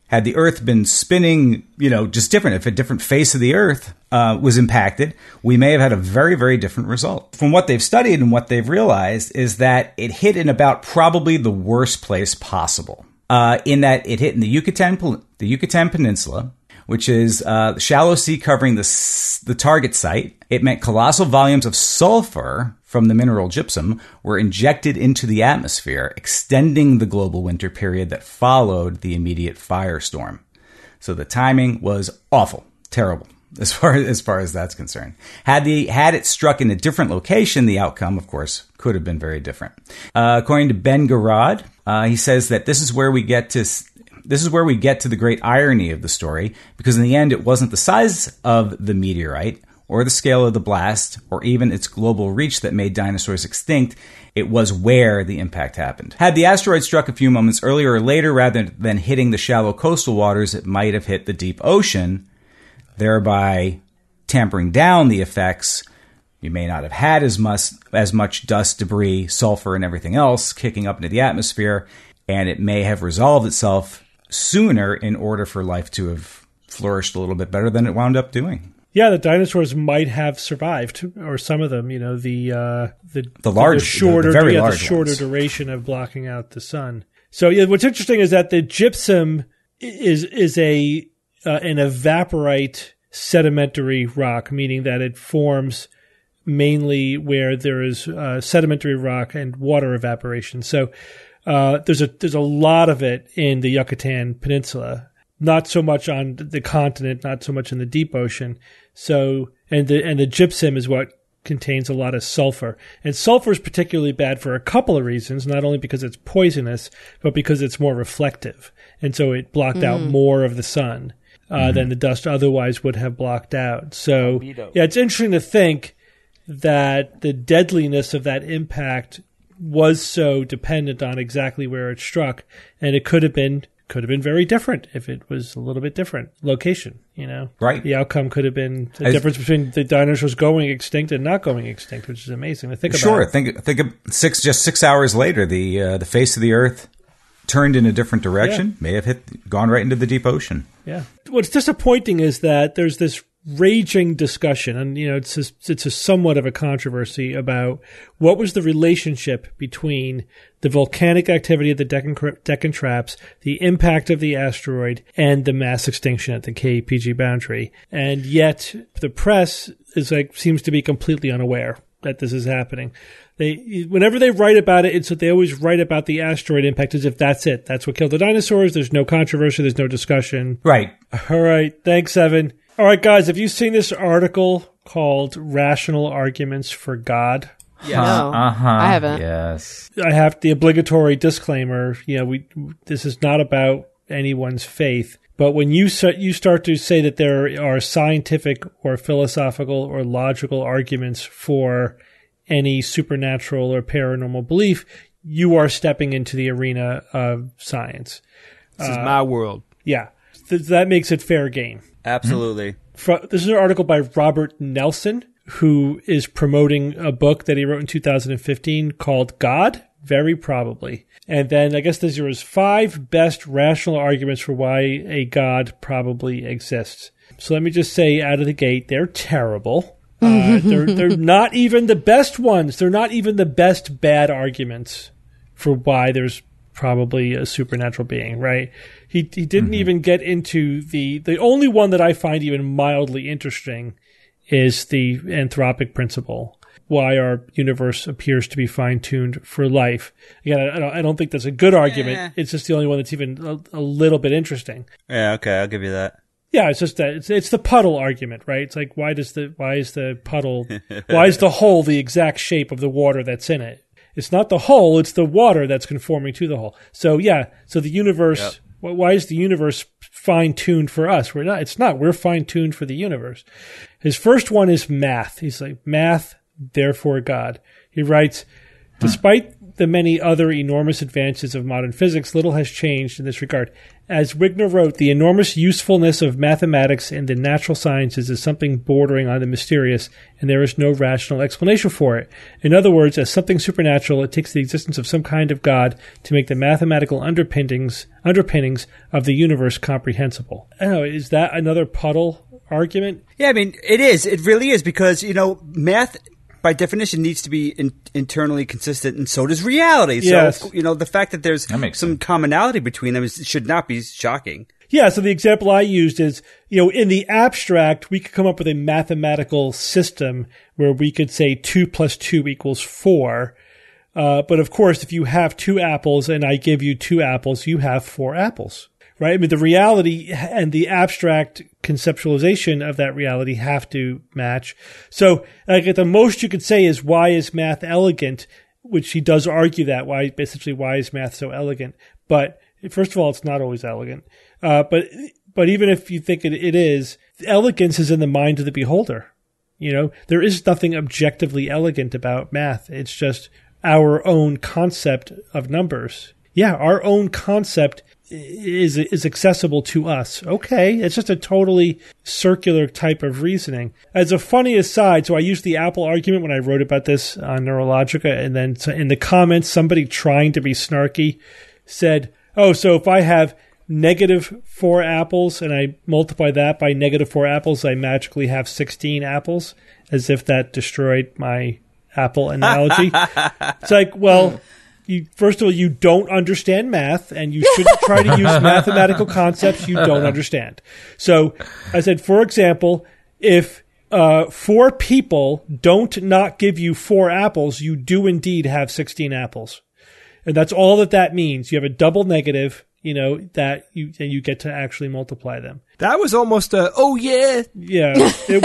Had the Earth been spinning, you know, just different, if a different face of the Earth uh, was impacted, we may have had a very, very different result. From what they've studied and what they've realized is that it hit in about probably the worst place possible. Uh, in that it hit in the Yucatan, the Yucatan Peninsula, which is uh, the shallow sea covering the, the target site. It meant colossal volumes of sulfur from the mineral gypsum were injected into the atmosphere, extending the global winter period that followed the immediate firestorm. So the timing was awful, terrible, as far as far as that's concerned. Had the had it struck in a different location, the outcome, of course, could have been very different. Uh, according to Ben Garad, uh, he says that this is where we get to. This is where we get to the great irony of the story, because in the end, it wasn't the size of the meteorite or the scale of the blast or even its global reach that made dinosaurs extinct. It was where the impact happened. Had the asteroid struck a few moments earlier or later, rather than hitting the shallow coastal waters, it might have hit the deep ocean, thereby tampering down the effects. You may not have had as much, as much dust, debris, sulfur, and everything else kicking up into the atmosphere, and it may have resolved itself sooner in order for life to have flourished a little bit better than it wound up doing. Yeah, the dinosaurs might have survived, or some of them. You know, the uh, the the large, the shorter, the, the very yeah, large the shorter ones. duration of blocking out the sun. So, yeah, what's interesting is that the gypsum is is a uh, an evaporite sedimentary rock, meaning that it forms mainly where there is uh, sedimentary rock and water evaporation. So. Uh, there's a there's a lot of it in the Yucatan Peninsula, not so much on the continent, not so much in the deep ocean. So and the and the gypsum is what contains a lot of sulfur, and sulfur is particularly bad for a couple of reasons. Not only because it's poisonous, but because it's more reflective, and so it blocked mm. out more of the sun uh, mm-hmm. than the dust otherwise would have blocked out. So yeah, it's interesting to think that the deadliness of that impact was so dependent on exactly where it struck, and it could have been could have been very different if it was a little bit different location. You know, right? The outcome could have been the I, difference between the dinosaurs going extinct and not going extinct, which is amazing to think about. Sure, think think of six just six hours later, the uh, the face of the Earth turned in a different direction, yeah. may have hit gone right into the deep ocean. Yeah. What's disappointing is that there's this raging discussion, and you know it's a, it's a somewhat of a controversy about what was the relationship between the volcanic activity of the Deccan, Deccan Traps, the impact of the asteroid, and the mass extinction at the K E P G boundary. And yet the press is like seems to be completely unaware that this is happening. They whenever they write about it, it's that they always write about the asteroid impact as if that's it. That's what killed the dinosaurs. There's no controversy. There's no discussion. Right. All right. Thanks, Evan. All right, guys, have you seen this article called Rational Arguments for God? Yeah. No, uh-huh. I haven't. Yes. I have the obligatory disclaimer. You know, we this is not about anyone's faith. But when you you start to say that there are scientific or philosophical or logical arguments for any supernatural or paranormal belief, you are stepping into the arena of science. This uh, is my world. Yeah. Th- that makes it fair game. Absolutely. Mm-hmm. This is an article by Robert Nelson, who is promoting a book that he wrote in two thousand fifteen called God, Very Probably. And then I guess these are his five best rational arguments for why a God probably exists. So let me just say out of the gate, they're terrible. Uh, they're, they're not even the best ones. They're not even the best bad arguments for why there's probably a supernatural being, right? He he didn't mm-hmm. even get into the the only one that I find even mildly interesting is the anthropic principle. Why our universe appears to be fine-tuned for life. Again, I don't, I don't think that's a good argument. Yeah. It's just the only one that's even a, a little bit interesting. Yeah, okay, I'll give you that. Yeah, it's just that it's it's the puddle argument, right? It's like why does the why is the puddle why is the hole the exact shape of the water that's in it? It's not the hole, it's the water that's conforming to the hole. So yeah, so the universe, yep. why is the universe fine-tuned for us? We're not, it's not, we're fine-tuned for the universe. His first one is math. He's like, math, therefore God. He writes, despite the many other enormous advances of modern physics, little has changed in this regard. As Wigner wrote, the enormous usefulness of mathematics and the natural sciences is something bordering on the mysterious, and there is no rational explanation for it. In other words, as something supernatural, it takes the existence of some kind of God to make the mathematical underpinnings underpinnings of the universe comprehensible. I don't know, is that another puddle argument? Yeah, I mean, it is. It really is, because, you know, math, by definition, needs to be in, internally consistent, and so does reality. Yes. So, you know, the fact that there's That makes some sense. commonality between them is, should not be shocking. Yeah, so the example I used is, you know, in the abstract, we could come up with a mathematical system where we could say two plus two equals four. Uh, but of course, if you have two apples and I give you two apples, you have four apples, right? I mean, the reality and the abstract conceptualization of that reality have to match. So, like, at the most you could say is, why is math elegant? Which he does argue that. Why, essentially, why is math so elegant? But first of all, it's not always elegant. Uh, but but even if you think it, it is, elegance is in the mind of the beholder. You know, there is nothing objectively elegant about math. It's just our own concept of numbers. Yeah, our own concept is is accessible to us. Okay, it's just a totally circular type of reasoning. As a funny aside, so I used the Apple argument when I wrote about this on Neurologica, and then in the comments, somebody trying to be snarky said, oh, so if I have negative four apples and I multiply that by negative four apples, I magically have sixteen apples, as if that destroyed my apple analogy. It's like, well, you, first of all, you don't understand math, and you shouldn't try to use mathematical concepts you don't understand. So I said, for example, if uh, four people don't not give you four apples, you do indeed have sixteen apples. And that's all that that means. You have a double negative, you know, that you, and you get to actually multiply them. That was almost a, oh yeah. Yeah, it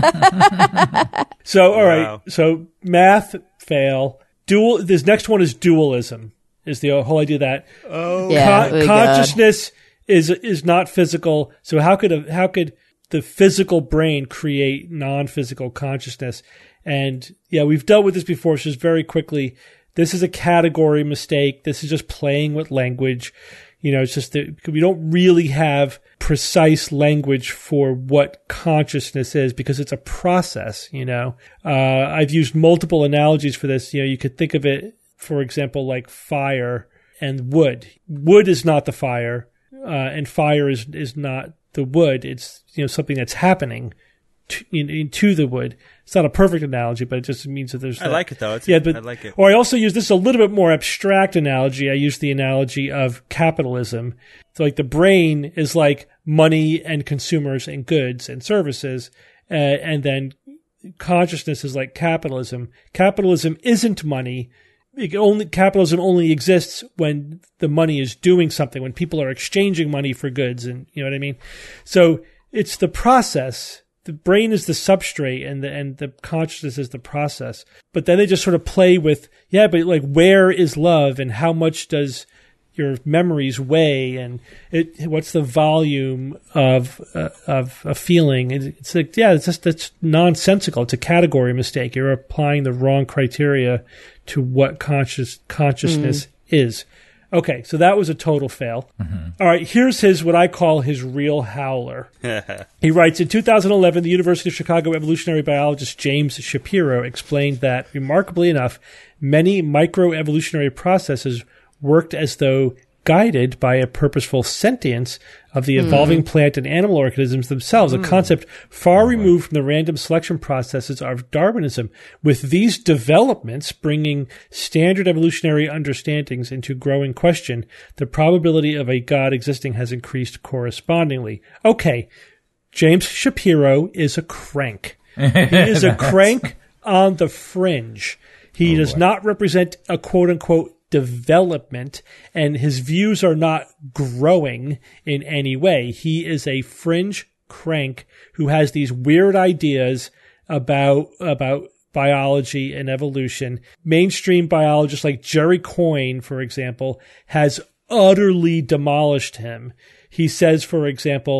was. So, all right. Wow. So math, fail. Dual. This next one is dualism, is the whole idea that Oh, Yeah, con- oh, God. consciousness is is not physical. So how could a, how could the physical brain create non-physical consciousness? And yeah, we've dealt with this before. So just very quickly, this is a category mistake. This is just playing with language. You know, it's just that we don't really have precise language for what consciousness is, because it's a process, you know. Uh, I've used multiple analogies for this. You know, you could think of it, for example, like fire and wood. Wood is not the fire, uh, and fire is, is not the wood. It's, you know, something that's happening to, in, in, to the wood. It's not a perfect analogy, but it just means that there's I that. like it, though. It's, Yeah, but I like it. Or I also use this is a little bit more abstract analogy. I use the analogy of capitalism. So like the brain is like money and consumers and goods and services, uh, and then consciousness is like capitalism. Capitalism isn't money. It only capitalism only exists when the money is doing something, when people are exchanging money for goods, and you know what I mean. So it's the process. The brain is the substrate, and the and the consciousness is the process. But then they just sort of play with, yeah, but like, where is love, and how much does your memories weigh, and it what's the volume of uh, of a feeling? It, it's like, yeah, it's just that's nonsensical. It's a category mistake. You're applying the wrong criteria to what conscious consciousness mm. is. Okay, so that was a total fail. Mm-hmm. All right, here's his, what I call his real howler. He writes, in two thousand eleven, the University of Chicago evolutionary biologist James Shapiro explained that, remarkably enough, many microevolutionary processes worked as though guided by a purposeful sentience of the evolving mm. plant and animal organisms themselves, mm. a concept far removed from the random selection processes of Darwinism. With these developments bringing standard evolutionary understandings into growing question, the probability of a God existing has increased correspondingly. Okay, James Shapiro is a crank. He is a crank on the fringe. He oh, does boy. not represent a quote-unquote development, and his views are not growing in any way. He is a fringe crank who has these weird ideas about about biology and evolution. Mainstream biologists like Jerry Coyne, for example, has utterly demolished him. He says, for example,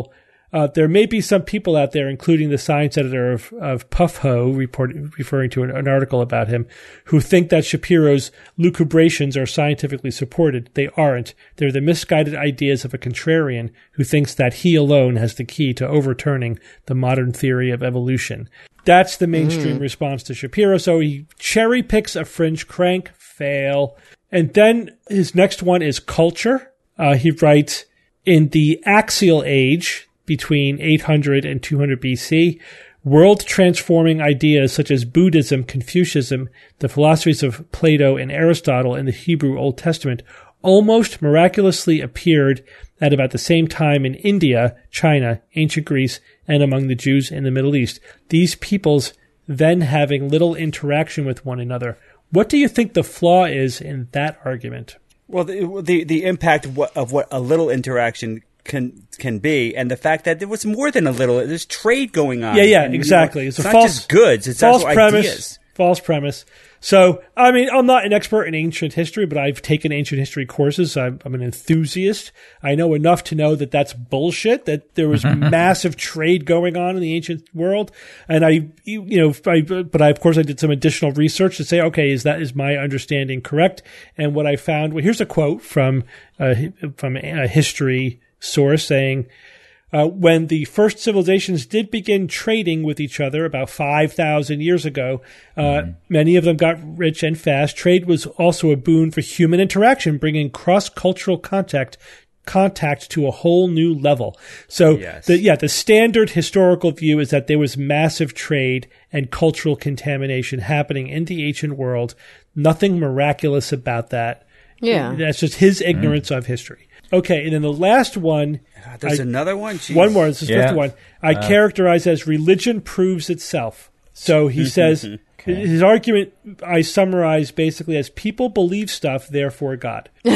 Uh, there may be some people out there, including the science editor of, of Puffho, report, referring to an, an article about him, who think that Shapiro's lucubrations are scientifically supported. They aren't. They're the misguided ideas of a contrarian who thinks that he alone has the key to overturning the modern theory of evolution. That's the mainstream mm. response to Shapiro. So he cherry picks a fringe crank. Fail. And then his next one is culture. Uh, he writes, in the axial age, between eight hundred and two hundred B C, world-transforming ideas such as Buddhism, Confucianism, the philosophies of Plato and Aristotle in the Hebrew Old Testament almost miraculously appeared at about the same time in India, China, ancient Greece, and among the Jews in the Middle East. These peoples then having little interaction with one another. What do you think the flaw is in that argument? Well, the the, the impact of what, of what a little interaction can can be, and the fact that there was more than a little. There's trade going on. Yeah, yeah, and, exactly. You know, it's, it's a not false just goods. It's false also premise. ideas. False premise. So, I mean, I'm not an expert in ancient history, but I've taken ancient history courses. I'm, I'm an enthusiast. I know enough to know that that's bullshit, that there was massive trade going on in the ancient world. And I, you know, I, but I, of course, I did some additional research to say, okay, is that, is my understanding correct? And what I found, well, here's a quote from, uh, from a history source saying, Uh, when the first civilizations did begin trading with each other about five thousand years ago, uh, mm-hmm. many of them got rich and fast. Trade was also a boon for human interaction, bringing cross-cultural contact contact to a whole new level. So, yes. the, yeah, the standard historical view is that there was massive trade and cultural contamination happening in the ancient world. Nothing miraculous about that. Yeah. That's just his ignorance mm-hmm. of history. Okay, and then the last one... God, there's I, another one? Jeez. One more. This is the yeah. fifth one. I uh, characterize as religion proves itself. So he says, okay. his argument I summarize basically as people believe stuff, therefore God. He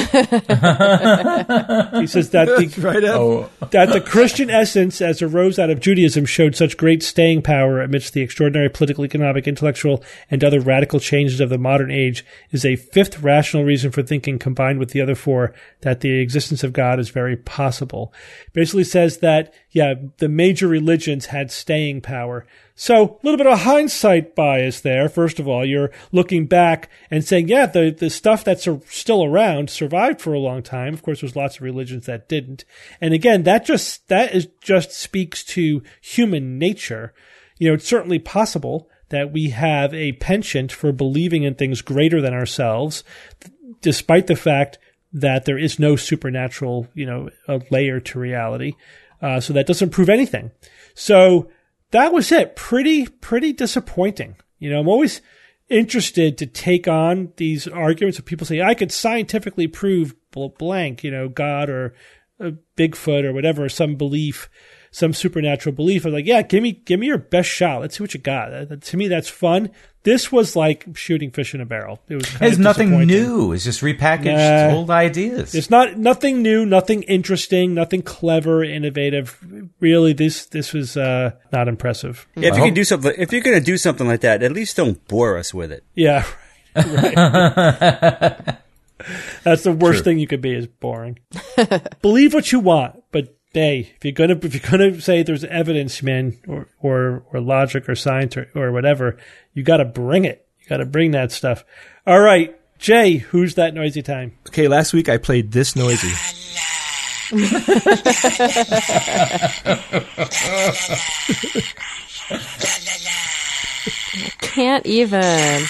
says that the, right up. Oh. that the Christian essence as arose out of Judaism showed such great staying power amidst the extraordinary political, economic, intellectual, and other radical changes of the modern age is a fifth rational reason for thinking, combined with the other four, that the existence of God is very possible. Basically says that, yeah, the major religions had staying power. So a little bit of hindsight bias there. First of all, you're looking back and saying, yeah, the, the stuff that's still around survived for a long time. Of course, there's lots of religions that didn't. And again, that just, that is just speaks to human nature. You know, it's certainly possible that we have a penchant for believing in things greater than ourselves, despite the fact that there is no supernatural, you know, a layer to reality. Uh, so that doesn't prove anything. So that was it. Pretty, pretty disappointing. You know, I'm always interested to take on these arguments of people say, I could scientifically prove blank, you know, God or uh, Bigfoot or whatever, some belief, some supernatural belief. I'm like, yeah, give me, give me your best shot. Let's see what you got. Uh, to me, that's fun. This was like shooting fish in a barrel. It was kind It's of nothing new. It's just repackaged nah, old ideas. It's not nothing new, nothing interesting, nothing clever, innovative. Really, this this was uh, not impressive. Yeah, if you can do something, if you're going to do something like that, at least don't bore us with it. Yeah, right. right. That's the worst True. thing you could be, is boring. Believe what you want, but hey, if you're gonna if you're gonna say there's evidence, man, or or, or logic or science or, or whatever, you got to bring it. You got to bring that stuff. All right, Jay, who's that noisy time? Okay, last week I played this noisy. Can't even.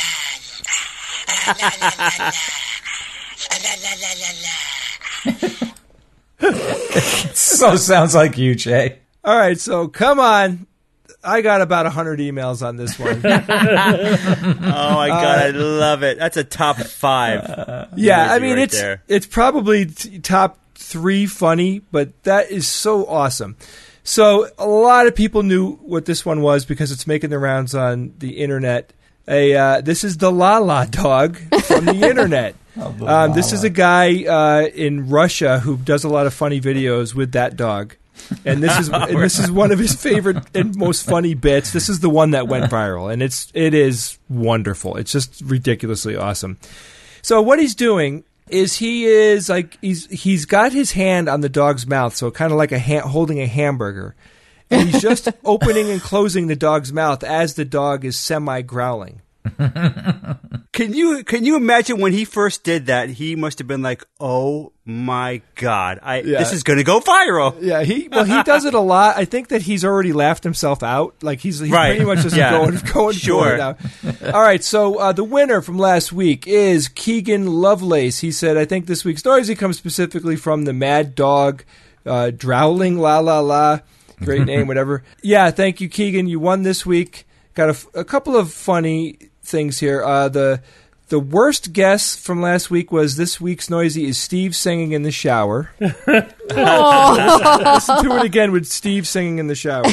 So sounds like you, Jay. All right, so come on. I got about one hundred emails on this one. Oh, my God. Uh, I love it. That's a top five. Uh, yeah, I mean, right it's there. it's probably t- top three funny, but that is so awesome. So a lot of people knew what this one was because it's making the rounds on the internet. A uh, This is the Lala dog from the internet. Oh, the um, this Lala. is a guy uh, in Russia who does a lot of funny videos with that dog. And this is and this is one of his favorite and most funny bits. This is the one that went viral, and it's it is wonderful. It's just ridiculously awesome. So what he's doing is he is like he's he's got his hand on the dog's mouth, so kind of like a ha- holding a hamburger, and he's just opening and closing the dog's mouth as the dog is semi growling. Can you can you imagine when he first did that? He must have been like, "Oh my god, I Yeah. this is going to go viral." Yeah, he well he does it a lot. I think that he's already laughed himself out. Like he's, he's Right. pretty much just Yeah. going going Sure. for it now. All right, so uh, the winner from last week is Keegan Lovelace. He said, "I think this week's noisy comes specifically from the Mad Dog uh, Drowling La La La." Great name, whatever. Yeah, thank you, Keegan. You won this week. Got a, f- a couple of funny things here. Uh, the the worst guess from last week was this week's noisy is Steve singing in the shower. Listen to it again with Steve singing in the shower.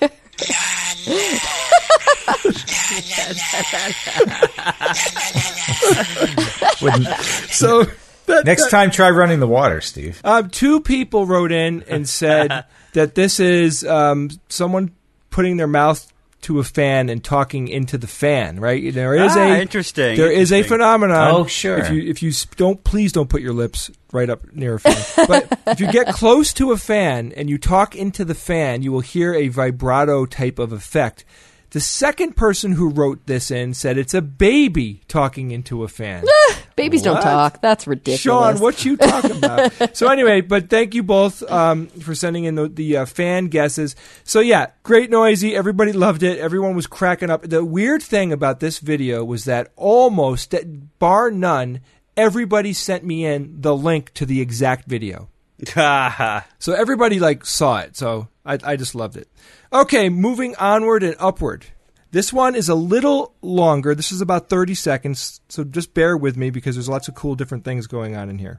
So that, Next that- time, try running the water, Steve. Um, two people wrote in and said that this is um, someone putting their mouth to a fan and talking into the fan. Right? There is Ah, a interesting. There is a interesting. phenomenon. Oh, sure. If you if you sp- don't please don't put your lips right up near a fan. But if you get close to a fan and you talk into the fan, you will hear a vibrato type of effect. The second person who wrote this in said it's a baby talking into a fan. Babies don't What? talk. That's ridiculous. Sean, what you talking about? So anyway, but thank you both um, for sending in the, the uh, fan guesses. So yeah, great noisy. Everybody loved it. Everyone was cracking up. The weird thing about this video was that almost, that bar none, everybody sent me in the link to the exact video. So everybody like saw it. So I, I just loved it. Okay, moving onward and upward. This one is a little longer. This is about thirty seconds, so just bear with me because there's lots of cool different things going on in here.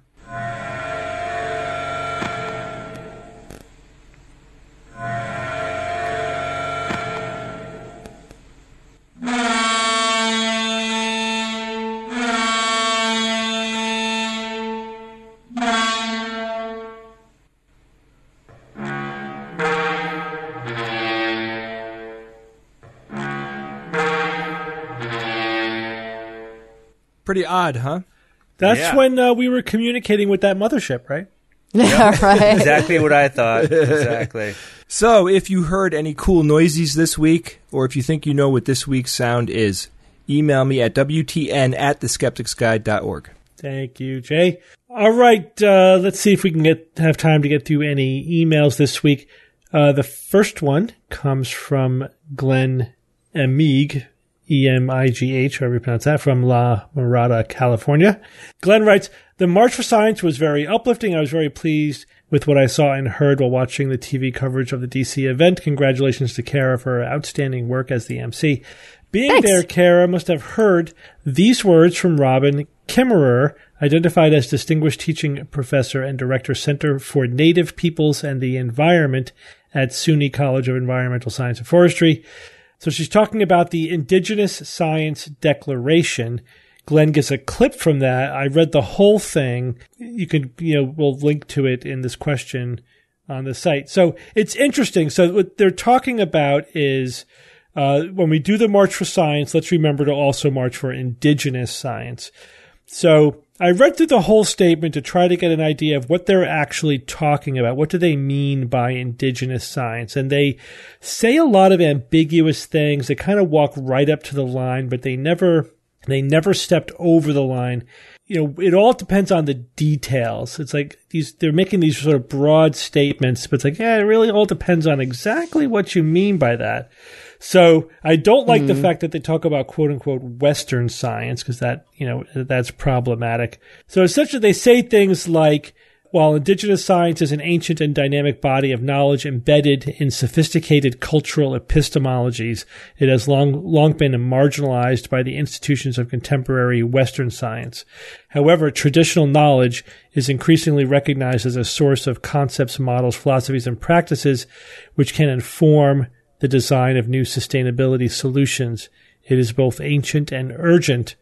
Pretty odd, huh? That's Yeah. when uh, we were communicating with that mothership, right? Yeah, right. Exactly what I thought. Exactly. So, if you heard any cool noises this week, or if you think you know what this week's sound is, email me at W T N at the skeptics guide dot org. Thank you, Jay. All right, uh, let's see if we can get have time to get through any emails this week. Uh, the first one comes from Glenn Emig, E M I G H, however you pronounce that, from La Mirada, California. Glenn writes, "The March for Science was very uplifting. I was very pleased with what I saw and heard while watching the T V coverage of the D C event. Congratulations to Kara for her outstanding work as the M C. Being Thanks. there, Kara must have heard these words from Robin Kimmerer, identified as Distinguished Teaching Professor and Director, Center for Native Peoples and the Environment at SUNY College of Environmental Science and Forestry." So she's talking about the Indigenous Science Declaration. Glenn gets a clip from that. I read the whole thing. You can, you know, we'll link to it in this question on the site. So it's interesting. So what they're talking about is uh, when we do the March for Science, let's remember to also march for Indigenous science. So I read through the whole statement to try to get an idea of what they're actually talking about. What do they mean by indigenous science? And they say a lot of ambiguous things. They kind of walk right up to the line, but they never, they never stepped over the line. You know, it all depends on the details. It's like these, they're making these sort of broad statements, but it's like, yeah, it really all depends on exactly what you mean by that. So I don't like mm. the fact that they talk about quote unquote Western science, because that, you know, that's problematic. So essentially they say things like, while indigenous science is an ancient and dynamic body of knowledge embedded in sophisticated cultural epistemologies, it has long, long been marginalized by the institutions of contemporary Western science. However, traditional knowledge is increasingly recognized as a source of concepts, models, philosophies, and practices which can inform the design of new sustainability solutions. It is both ancient and urgent.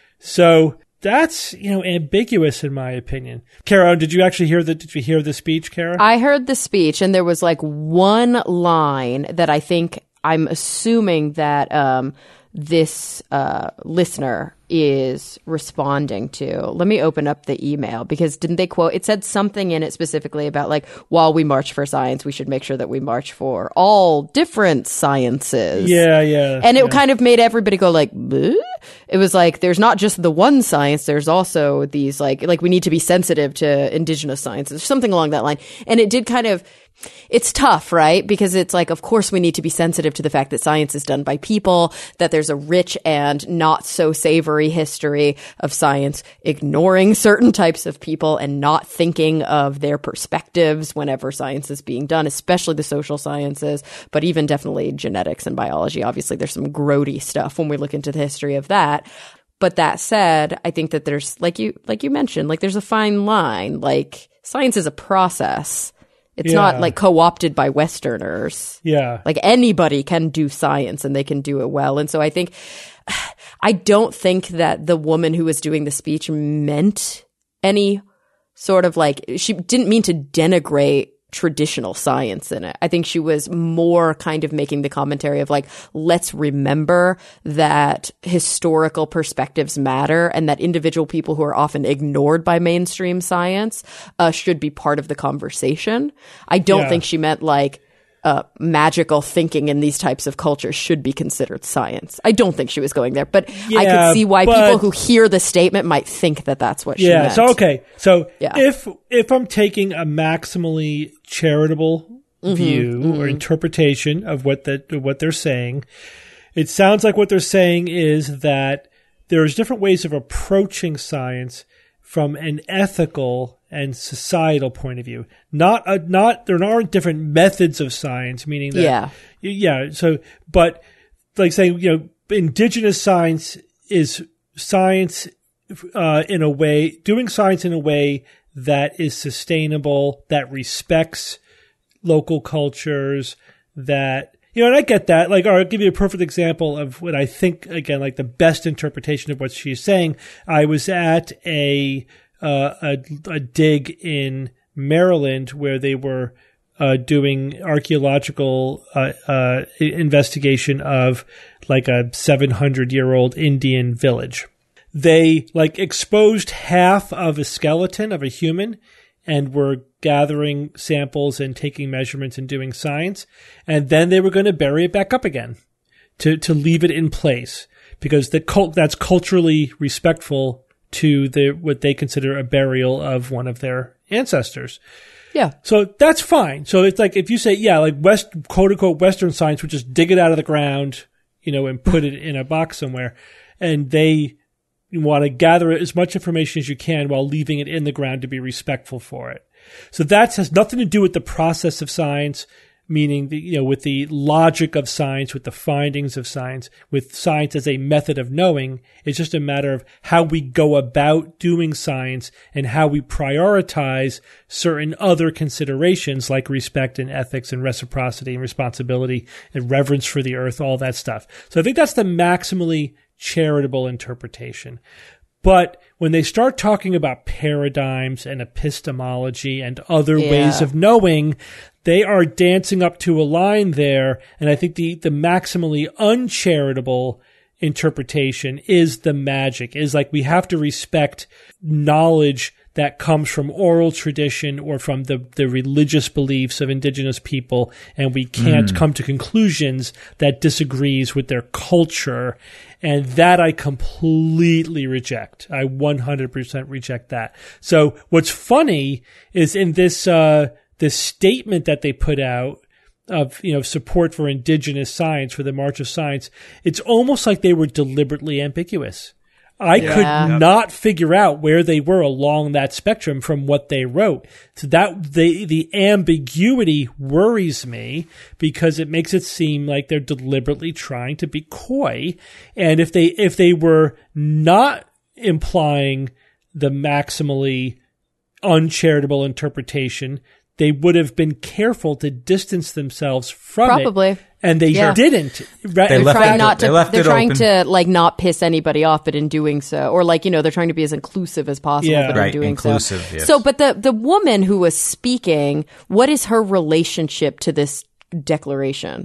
So that's, you know, ambiguous in my opinion. Kara, did you actually hear the, did you hear the speech, Kara? I heard the speech, and there was like one line that I think, I'm assuming that um, this uh, listener is responding to. Let me open up the email, because didn't they quote, it said something in it specifically about like, while we march for science, we should make sure that we march for all different sciences. Yeah, yeah. And it yeah. kind of made everybody go like, bleh? It was like, there's not just the one science, there's also these like, like we need to be sensitive to indigenous sciences, something along that line. And it did kind of, it's tough, right? Because it's like, of course, we need to be sensitive to the fact that science is done by people, that there's a rich and not so savory history of science, ignoring certain types of people and not thinking of their perspectives whenever science is being done, especially the social sciences, but even definitely genetics and biology. Obviously, there's some grody stuff when we look into the history of that. But that said, I think that there's, like you, like you mentioned, like there's a fine line. Like science is a process. It's yeah. not like co-opted by Westerners. Yeah. Like anybody can do science and they can do it well. And so I think, I don't think that the woman who was doing the speech meant any sort of like, she didn't mean to denigrate traditional science in it. I think she was more kind of making the commentary of like, let's remember that historical perspectives matter and that individual people who are often ignored by mainstream science uh, should be part of the conversation. I don't Yeah. think she meant like, Uh, magical thinking in these types of cultures should be considered science. I don't think she was going there, but I Yeah, could see why but- people who hear the statement might think that that's what she Yeah. meant. So okay. So Yeah. if if I'm taking a maximally charitable Mm-hmm, view or interpretation of what that what they're saying, it sounds like what they're saying is that there's different ways of approaching science from an ethical and societal point of view. Not a, not there aren't different methods of science, meaning that Yeah. yeah. So, but like saying, you know, indigenous science is science uh, in a way, doing science in a way that is sustainable, that respects local cultures, that, you know, and I get that. Like, or I'll give you a perfect example of what I think, again, like the best interpretation of what she's saying. I was at a, uh, a, a dig in Maryland where they were uh, doing archaeological uh, uh, investigation of like a seven hundred year old Indian village. They like exposed half of a skeleton of a human and were gathering samples and taking measurements and doing science. And then they were going to bury it back up again to, to leave it in place because the cult, that's culturally respectful to the, what they consider a burial of one of their ancestors. Yeah. So that's fine. So it's like, if you say, yeah, like West, quote unquote, Western science would just dig it out of the ground, you know, and put it in a box somewhere. And they want to gather as much information as you can while leaving it in the ground to be respectful for it. So that has nothing to do with the process of science, meaning the, you know, with the logic of science, with the findings of science, with science as a method of knowing. It's just a matter of how we go about doing science and how we prioritize certain other considerations like respect and ethics and reciprocity and responsibility and reverence for the earth, all that stuff. So I think that's the maximally charitable interpretation. But when they start talking about paradigms and epistemology and other Yeah. ways of knowing, they are dancing up to a line there. And I think the, the maximally uncharitable interpretation is the magic, is like we have to respect knowledge that comes from oral tradition or from the, the religious beliefs of indigenous people, and we can't mm. come to conclusions that disagrees with their culture. And that I completely reject. I one hundred percent reject that. So what's funny is in this, uh, this statement that they put out of, you know, support for indigenous science, for the March of Science, it's almost like they were deliberately ambiguous. I Yeah. could Yep. not figure out where they were along that spectrum from what they wrote. So that the the ambiguity worries me because it makes it seem like they're deliberately trying to be coy. And if they if they were not implying the maximally uncharitable interpretation, they would have been careful to distance themselves from Probably. it. And they Yeah. didn't. Right? They They're left trying it- not they to. left They're it trying open. to like not piss anybody off, but in doing so, or like you know, they're trying to be as inclusive as possible, Yeah. but Right, in doing inclusive, so. yes. So, but the the woman who was speaking, what is her relationship to this declaration?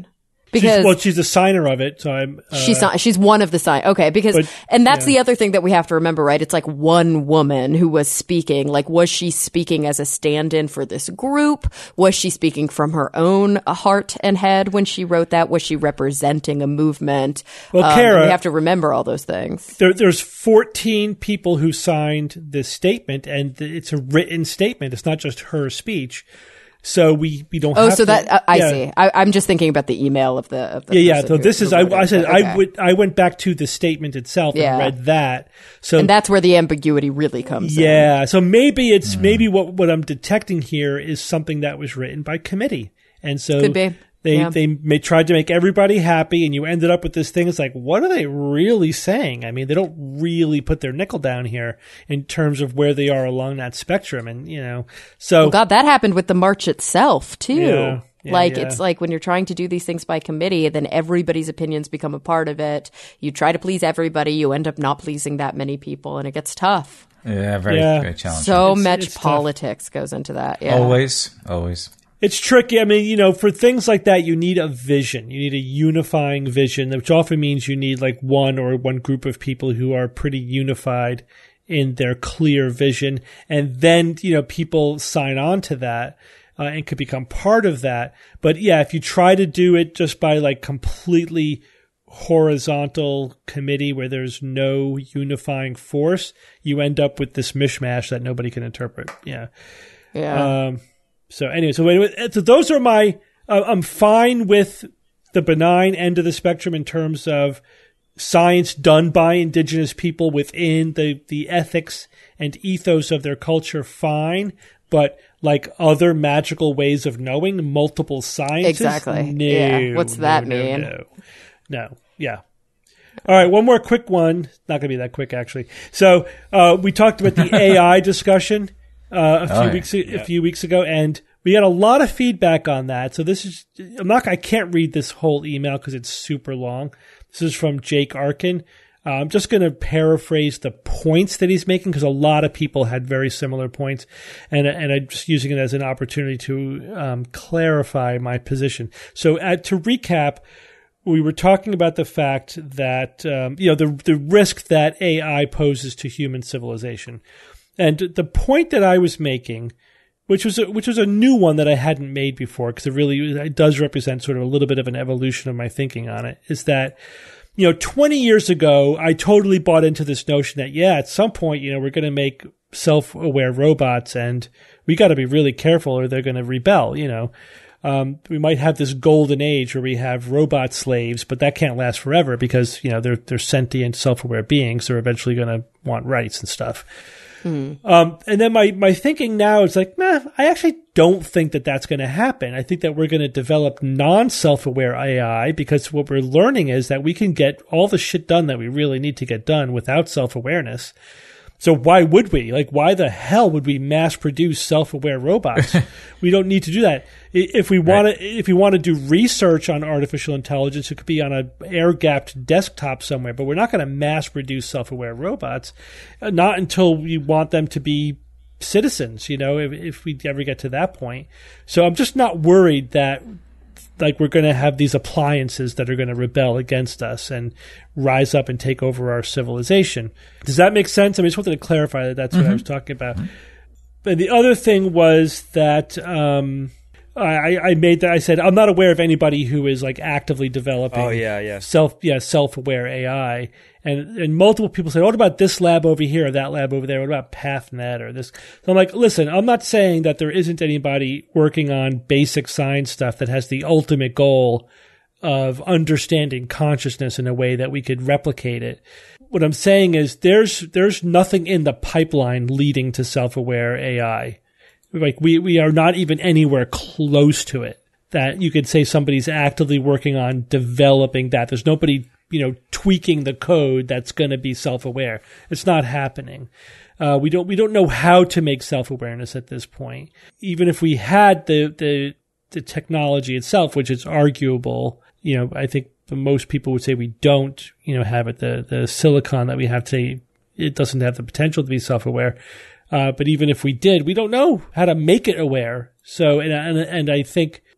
Because she's, well, she's a signer of it, so I'm. Uh, she's not, she's one of the sign. Okay, because but, and that's yeah. the other thing that we have to remember, right? It's like one woman who was speaking. Like, was she speaking as a stand-in for this group? Was she speaking from her own heart and head when she wrote that? Was she representing a movement? Well, um, Kara, we have to remember all those things. There, there's fourteen people who signed this statement, and it's a written statement. It's not just her speech. So we, we don't Oh, have so to, that uh, I yeah. see. I, I'm just thinking about the email of the of the Yeah, yeah. person So who- this who is I, wrote I it. said Okay. I would I went back to the statement itself Yeah. and read that. So And that's where the ambiguity really comes in. yeah, so maybe it's maybe what what I'm detecting here is something that was written by committee, and so Could be. they Yeah. they may, tried to make everybody happy, and you ended up with this thing. It's like, what are they really saying? I mean, they don't really put their nickel down here in terms of where they are along that spectrum, and you know, so Well, God, that happened with the march itself too. Yeah. Yeah, like yeah. it's like when you're trying to do these things by committee, then everybody's opinions become a part of it. You try to please everybody, you end up not pleasing that many people, and it gets tough. Yeah, very, Yeah. very challenging. So It's- much it's tough. politics goes into that. Yeah. Always, always. It's tricky. I mean, you know, for things like that, you need a vision. You need a unifying vision, which often means you need like one or one group of people who are pretty unified in their clear vision. And then, you know, people sign on to that uh, and could become part of that. But yeah, if you try to do it just by like completely horizontal committee where there's no unifying force, you end up with this mishmash that nobody can interpret. Yeah. Yeah. Um, So anyway, so, anyway, so those are my. Uh, I'm fine with the benign end of the spectrum in terms of science done by indigenous people within the the ethics and ethos of their culture. Fine, but like other magical ways of knowing multiple sciences. Exactly. No, Yeah. What's no, that no, mean? No, no. Yeah. All right, one more quick one. Not going to be that quick, actually. So uh, we talked about the A I discussion. Uh, a few Oh, yeah. weeks a few weeks ago, and we got a lot of feedback on that. So this is I'm not I can't read this whole email because it's super long. This is from Jake Arkin. Uh, I'm just going to paraphrase the points that he's making because a lot of people had very similar points, and and I'm just using it as an opportunity to um, clarify my position. So uh, to recap. We were talking about the fact that um, you know the the risk that A I poses to human civilization. And the point that I was making, which was a, which was a new one that I hadn't made before, because it really it does represent sort of a little bit of an evolution of my thinking on it, is that you know twenty years ago I totally bought into this notion that yeah, at some point you know we're going to make self-aware robots, and we got to be really careful or they're going to rebel. You know, um, we might have this golden age where we have robot slaves, but that can't last forever because you know they're they're sentient, self-aware beings. They're eventually going to want rights and stuff. Um, and then my, my thinking now is like, nah, I actually don't think that that's going to happen. I think that we're going to develop non-self-aware A I because what we're learning is that we can get all the shit done that we really need to get done without self-awareness. So why would we? Like, why the hell would we mass produce self-aware robots? We don't need to do that. If we want Right. to, if we want to do research on artificial intelligence, it could be on a air-gapped desktop somewhere. But we're not going to mass produce self-aware robots, uh, not until we want them to be citizens. You know, if, if we ever get to that point. So I'm just not worried that. Like we're going to have these appliances that are going to rebel against us and rise up and take over our civilization. Does that make sense? I mean, I just wanted to clarify that that's what I was talking about. But the other thing was that um, I, I made that I said I'm not aware of anybody who is like actively developing. Oh, yeah, yeah. self yeah self-aware A I, and and multiple people say, what about this lab over here or that lab over there? What about PathNet or this? So I'm like, listen, I'm not saying that there isn't anybody working on basic science stuff that has the ultimate goal of understanding consciousness in a way that we could replicate it. What I'm saying is there's there's nothing in the pipeline leading to self-aware A I. Like we, we are not even anywhere close to it that you could say somebody's actively working on developing that. There's nobody, you know, tweaking the code that's going to be self-aware. It's not happening. Uh, we don't, we don't know how to make self-awareness at this point. Even if we had the, the, the technology itself, which is arguable, you know, I think most people would say we don't, you know, have it. The, the silicon that we have today, it doesn't have the potential to be self-aware. Uh, but even if we did, we don't know how to make it aware. So, and, and, and I think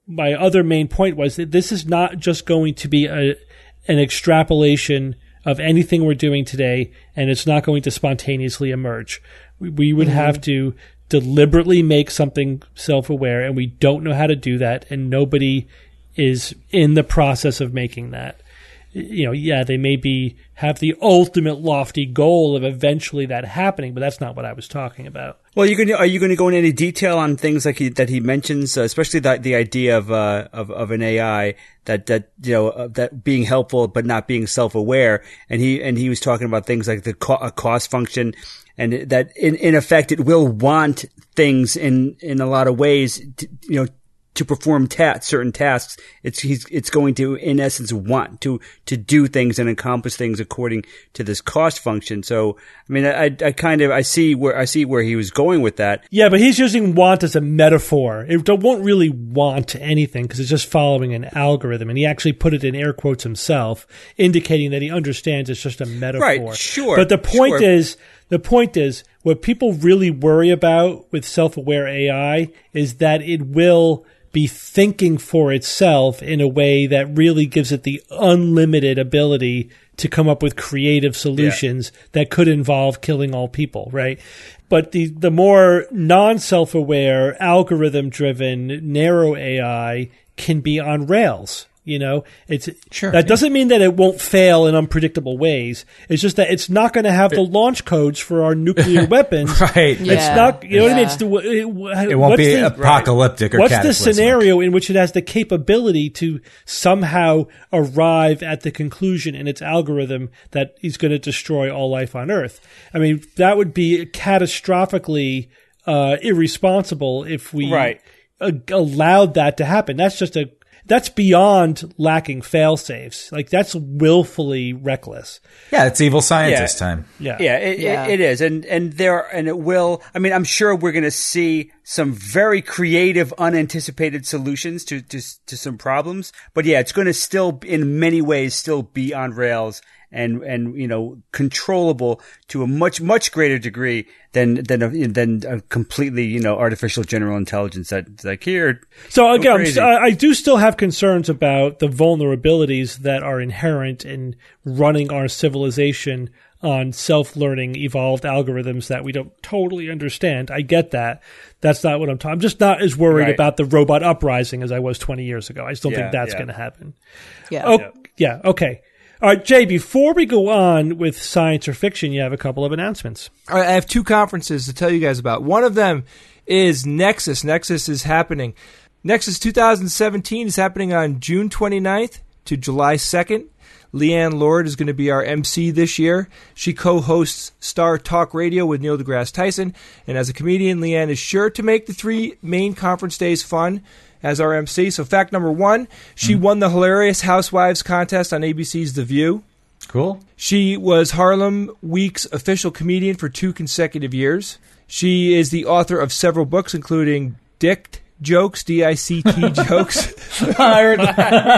my other main point was that this is not just going to be a an extrapolation of anything we're doing today, and it's not going to spontaneously emerge. We, we would mm-hmm. have to deliberately make something self-aware, and we don't know how to do that, and nobody is in the process of making that. You know, yeah, they may be have the ultimate lofty goal of eventually that happening, but that's not what I was talking about. Well, you going are you going to go into any detail on things like he, that he mentions, uh, especially the the idea of uh, of of an A I that that you know uh, that being helpful but not being self-aware, and he and he was talking about things like the co- a cost function, and that in in effect it will want things in in a lot of ways, to, you know. to perform ta- certain tasks. It's, he's, it's going to, in essence, want to, to do things and accomplish things according to this cost function. So, I mean, I, I kind of, I see where, I see where he was going with that. Yeah, but he's using want as a metaphor. It won't really want anything because it's just following an algorithm. And he actually put it in air quotes himself, indicating that he understands it's just a metaphor. Right, sure. But the point sure. is, the point is, what people really worry about with self-aware A I is that it will be thinking for itself in a way that really gives it the unlimited ability to come up with creative solutions yeah. that could involve killing all people, right? But the, the more non-self-aware, algorithm-driven, narrow A I can be on rails. You know, it's sure, that yeah. doesn't mean that it won't fail in unpredictable ways. It's just that it's not going to have the launch codes for our nuclear weapons. Right. It's Yeah. not, you know yeah. what I mean? It's the, it, It won't be the, apocalyptic right. or What's the cataclysmic. scenario in which it has the capability to somehow arrive at the conclusion in its algorithm that is going to destroy all life on Earth? I mean, that would be catastrophically uh, irresponsible if we Right. uh, allowed that to happen. That's just a That's beyond lacking fail safes. Like that's willfully reckless. Yeah, it's evil scientist Yeah. time. Yeah. Yeah, it, Yeah. It, it is, and and there and it will. I mean, I'm sure we're going to see some very creative, unanticipated solutions to to to some problems. But yeah, it's going to still, in many ways, still be on rails and and you know controllable to a much much greater degree than than a, than a completely you know artificial general intelligence that's like here. So again, I'm crazy. st- I do still have concerns about the vulnerabilities that are inherent in running our civilization on self-learning evolved algorithms that we don't totally understand. I get that. That's not what I'm talking. I'm just not as worried Right. about the robot uprising as I was twenty years ago. I still Yeah, think that's yeah. going to happen. Yeah. Oh, yeah. Okay. All right, Jay, before we go on with science or fiction, you have a couple of announcements. All right, I have two conferences to tell you guys about. One of them is Nexus. Nexus is happening. Nexus twenty seventeen is happening on June twenty-ninth to July second. Leanne Lord is going to be our M C this year. She co-hosts Star Talk Radio with Neil deGrasse Tyson. And as a comedian, Leanne is sure to make the three main conference days fun as our M C. So fact number one, she mm. won the Hilarious Housewives contest on A B C's The View. Cool. She was Harlem Week's official comedian for two consecutive years. She is the author of several books, including Dick Jokes, D I C T Jokes. I, heard that.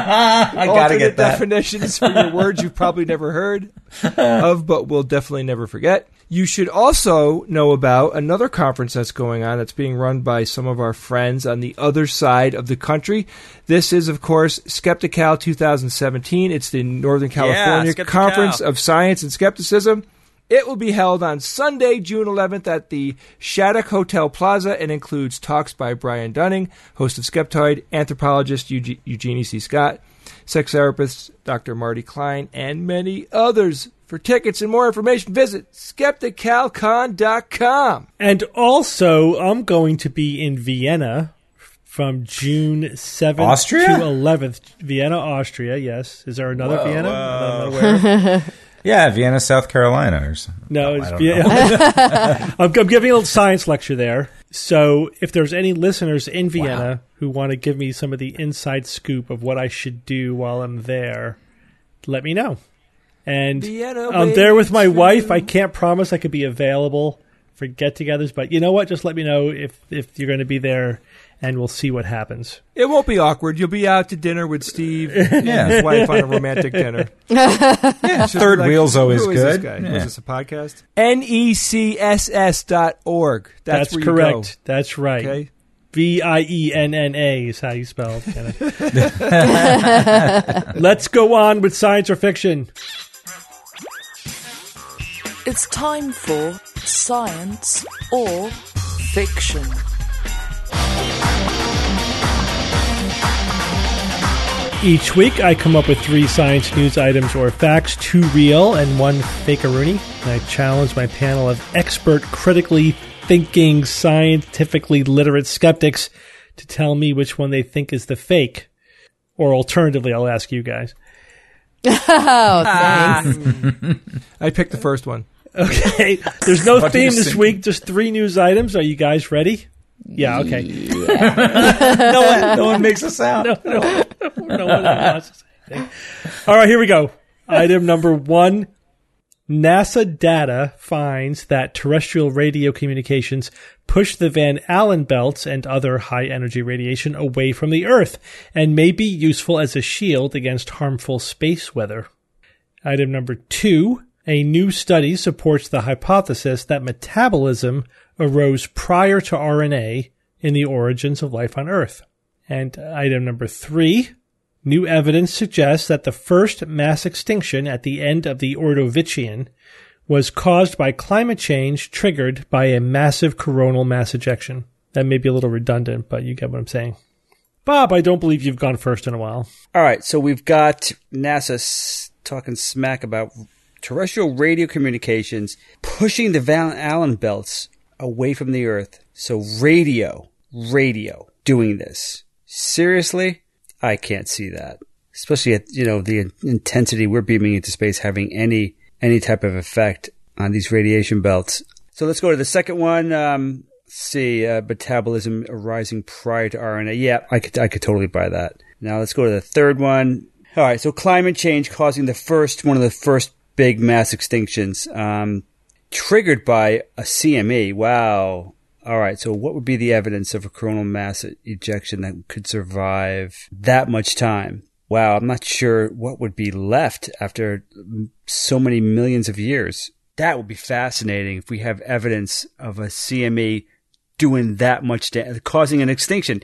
I gotta get that. Definitions for your words you've probably never heard of, but will definitely never forget. You should also know about another conference that's going on that's being run by some of our friends on the other side of the country. This is, of course, Skeptical twenty seventeen. It's the Northern California yeah, Conference of Science and Skepticism. It will be held on Sunday, June eleventh at the Shattuck Hotel Plaza and includes talks by Brian Dunning, host of Skeptoid, anthropologist Eugenie, Eugenie C. Scott, sex therapist Doctor Marty Klein, and many others. For tickets and more information, visit skepticalcon dot com. And also, I'm going to be in Vienna from June seventh Austria? to eleventh. Vienna, Austria, yes. Is there another Whoa, Vienna? whoa. I'm not aware of. Yeah, Vienna, South Carolina. Or something. No, I it's don't Vienna. know. I'm, I'm giving a little science lecture there. So if there's any listeners in Vienna Wow. who want to give me some of the inside scoop of what I should do while I'm there, let me know. And Vienna I'm there with my waits for wife. you. I can't promise I could be available for get-togethers, but you know what? Just let me know if, if you're going to be there, and we'll see what happens. It won't be awkward. You'll be out to dinner with Steve and Yeah. his wife on a romantic dinner. Yeah, third Like, wheel's always who is good. This guy? Yeah. Is this a podcast? N E C S S dot org. That's, That's where correct. you go. That's right. Okay. V I E N N A is how you spell it. Let's go on with science or fiction. It's time for science or fiction. Each week, I come up with three science news items or facts, two real and one fake-a-rooney. And I challenge my panel of expert, critically thinking, scientifically literate skeptics to tell me which one they think is the fake. Or alternatively, I'll ask you guys. Oh, thanks. I picked the first one. Okay. There's no What do theme you this think? week, just three news items. Are you guys ready? Yeah, okay. no one, no one makes a sound. No, no, no one wants to say anything. All right, here we go. Item number one. NASA data finds that terrestrial radio communications push the Van Allen belts and other high-energy radiation away from the Earth and may be useful as a shield against harmful space weather. Item number two. A new study supports the hypothesis that metabolism arose prior to R N A in the origins of life on Earth. And item number three, new evidence suggests that the first mass extinction at the end of the Ordovician was caused by climate change triggered by a massive coronal mass ejection. That may be a little redundant, but you get what I'm saying. Bob, I don't believe you've gone first in a while. All right, so we've got NASA s- talking smack about terrestrial radio communications pushing the Van Allen belts away from the Earth. So radio, radio doing this. Seriously? I can't see that. Especially at, you know, the intensity we're beaming into space having any any type of effect on these radiation belts. So let's go to the second one. Um, let's see, uh, metabolism arising prior to R N A. Yeah, I could I could totally buy that. Now let's go to the third one. All right, so climate change causing the first one of the first big mass extinctions, um, triggered by a C M E. Wow. All right. So what would be the evidence of a coronal mass ejection that could survive that much time? Wow. I'm not sure what would be left after so many millions of years. That would be fascinating if we have evidence of a C M E doing that much damage, causing an extinction.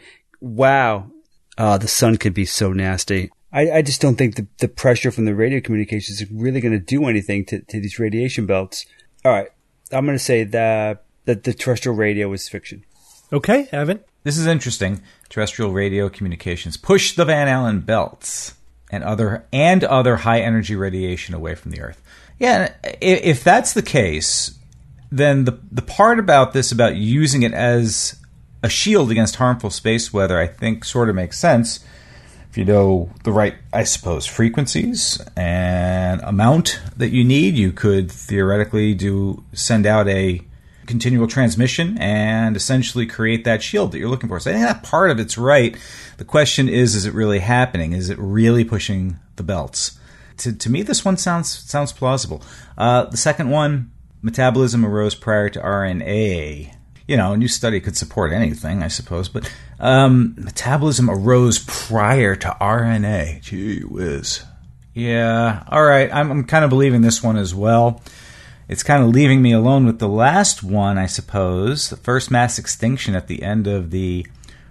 Wow. Uh, the sun could be so nasty. I, I just don't think the, the pressure from the radio communications is really going to do anything to, to these radiation belts. All right. I'm going to say that, that the terrestrial radio is fiction. Okay, Evan. This is interesting. Terrestrial radio communications push the Van Allen belts and other and other high energy radiation away from the Earth. Yeah, if that's the case, then the the part about this about using it as a shield against harmful space weather, I think, sort of makes sense. If you know the right, I suppose, frequencies and amount that you need, you could theoretically do send out a continual transmission and essentially create that shield that you're looking for. So I think that part of it's right. The question is, is it really happening? Is it really pushing the belts? To, to me, this one sounds sounds plausible. Uh, the second one, metabolism arose prior to R N A. You know, a new study could support anything, I suppose, but um, metabolism arose prior to R N A. Gee whiz. Yeah, all right, I'm, I'm kind of believing this one as well. It's kind of leaving me alone with the last one, I suppose. The first mass extinction at the end of the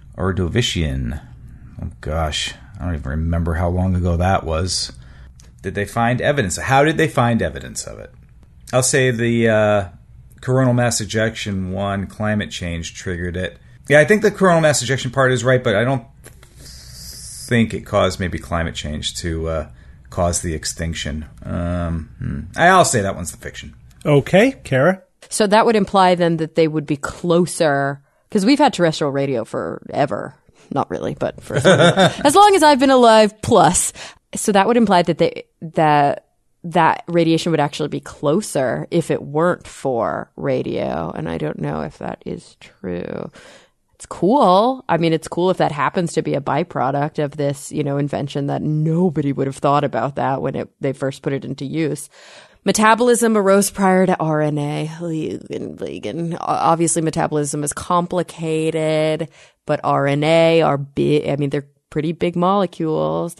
Ordovician. Oh, gosh, I don't even remember how long ago that was. Did they find evidence? How did they find evidence of it? I'll say the uh, coronal mass ejection one, climate change triggered it. Yeah, I think the coronal mass ejection part is right, but I don't think it caused maybe climate change to uh, cause the extinction. Um, hmm. I'll say that one's the fiction. Okay, Kara. So that would imply then that they would be closer, because we've had terrestrial radio forever. Not really, but for as long as, as long as I've been alive, plus. So that would imply that they, that that radiation would actually be closer if it weren't for radio. And I don't know if that is true. It's cool. I mean, it's cool if that happens to be a byproduct of this, you know, invention that nobody would have thought about that when it, they first put it into use. Metabolism arose prior to R N A. Obviously, metabolism is complicated, but R N A are big. I mean, they're pretty big molecules. They're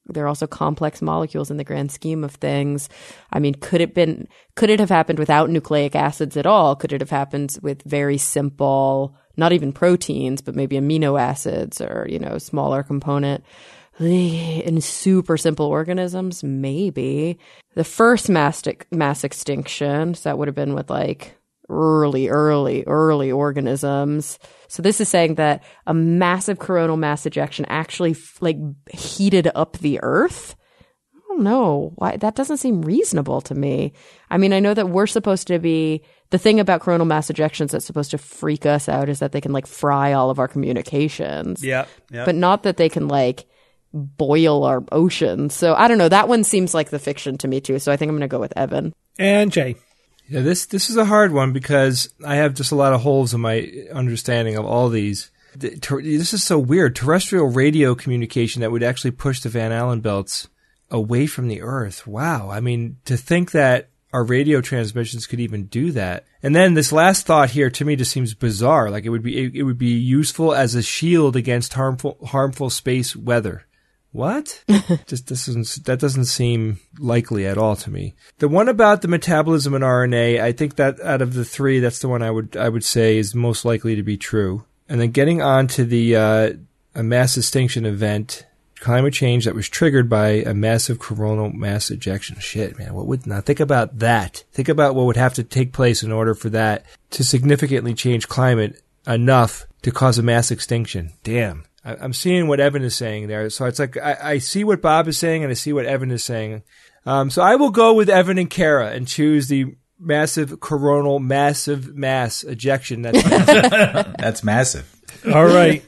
they're also complex molecules in the grand scheme of things. I mean, could it been, could it have happened without nucleic acids at all? Could it have happened with very simple, not even proteins, but maybe amino acids or, you know, smaller component in super simple organisms? Maybe. The first mass, mass extinction, so that would have been with like early, early, early organisms. So this is saying that a massive coronal mass ejection actually like heated up the Earth. I don't know why that doesn't seem reasonable to me. I mean, I know that we're supposed to be, the thing about coronal mass ejections that's supposed to freak us out is that they can like fry all of our communications. Yeah. Yeah. But not that they can like boil our oceans. So I don't know. That one seems like the fiction to me too. So I think I'm going to go with Evan. And Jay. Yeah, this this is a hard one because I have just a lot of holes in my understanding of all these. This is so weird. Terrestrial radio communication that would actually push the Van Allen belts away from the Earth. Wow. I mean, to think that our radio transmissions could even do that. And then this last thought here to me just seems bizarre. Like it would be it, it would be useful as a shield against harmful harmful space weather. What? Just doesn't that doesn't seem likely at all to me. The one about the metabolism in R N A, I think that out of the three, that's the one I would I would say is most likely to be true. And then getting on to the uh, a mass extinction event, climate change that was triggered by a massive coronal mass ejection. Shit, man, what would now think about that? Think about what would have to take place in order for that to significantly change climate enough to cause a mass extinction. Damn. I'm seeing what Evan is saying there. So it's like I, I see what Bob is saying and I see what Evan is saying. Um, so I will go with Evan and Kara and choose the massive coronal massive mass ejection. That's massive. That's massive. All right.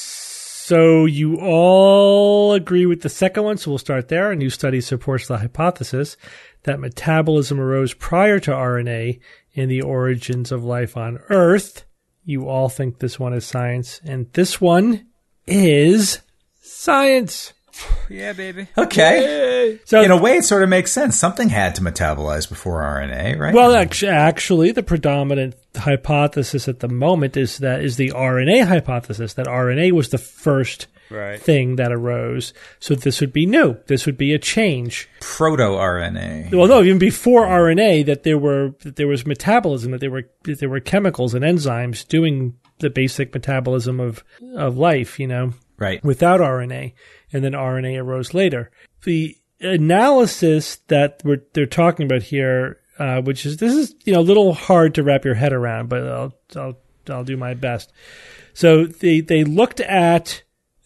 So you all agree with the second one. So we'll start there. A new study supports the hypothesis that metabolism arose prior to R N A in the origins of life on Earth. You all think this one is science. And this one is science. Yeah, baby. Okay. Yay. So in a way, it sort of makes sense. Something had to metabolize before R N A, right? Well, actually, actually, the predominant hypothesis at the moment is that is the R N A hypothesis, that R N A was the first right. thing that arose. So this would be new. This would be a change. Proto-R N A. Well, no, even before R N A, that there were that there was metabolism, that there were that there were chemicals and enzymes doing the basic metabolism of of life, you know, right, without R N A, and then R N A arose later. The analysis that we're they're talking about here, uh, which is this is you know a little hard to wrap your head around, but I'll I'll I'll do my best. So they they looked at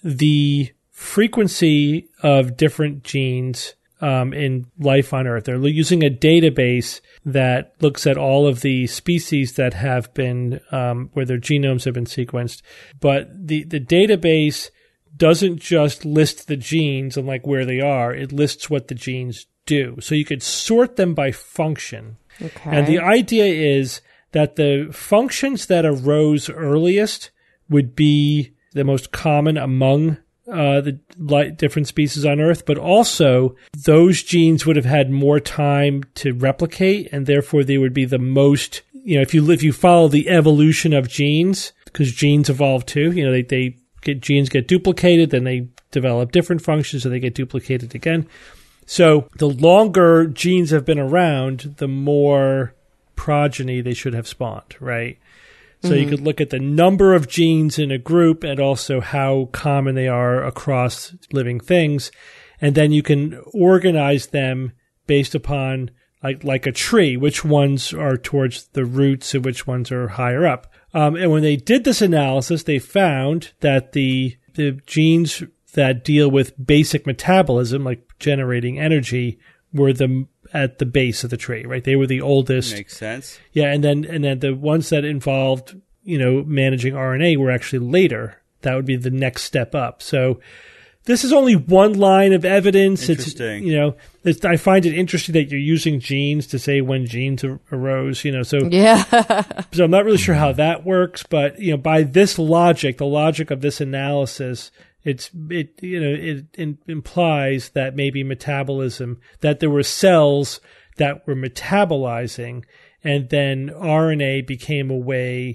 the frequency of different genes um, in life on Earth. They're using a database that looks at all of the species that have been, um, where their genomes have been sequenced. But the, the database doesn't just list the genes and like where they are. It lists what the genes do. So you could sort them by function. Okay. And the idea is that the functions that arose earliest would be the most common among uh, the li- different species on Earth, but also those genes would have had more time to replicate, and therefore they would be the most, you know, if you if you follow the evolution of genes, because genes evolve too, you know, they, they get genes get duplicated, then they develop different functions, and they get duplicated again. So the longer genes have been around, the more progeny they should have spawned, right? So mm-hmm. you could look at the number of genes in a group and also how common they are across living things. And then you can organize them based upon, like like a tree, which ones are towards the roots and which ones are higher up. Um, and when they did this analysis, they found that the the genes that deal with basic metabolism, like generating energy, were the at the base of the tree, right? They were the oldest. Makes sense. Yeah, and then and then the ones that involved, you know, managing R N A were actually later. That would be the next step up. So this is only one line of evidence. Interesting. It's, you know, it's, I find it interesting that you're using genes to say when genes ar- arose, you know, so, yeah. So I'm not really sure how that works, but, you know, by this logic, the logic of this analysis, It's it you know it, it implies that maybe metabolism, that there were cells that were metabolizing, and then R N A became a way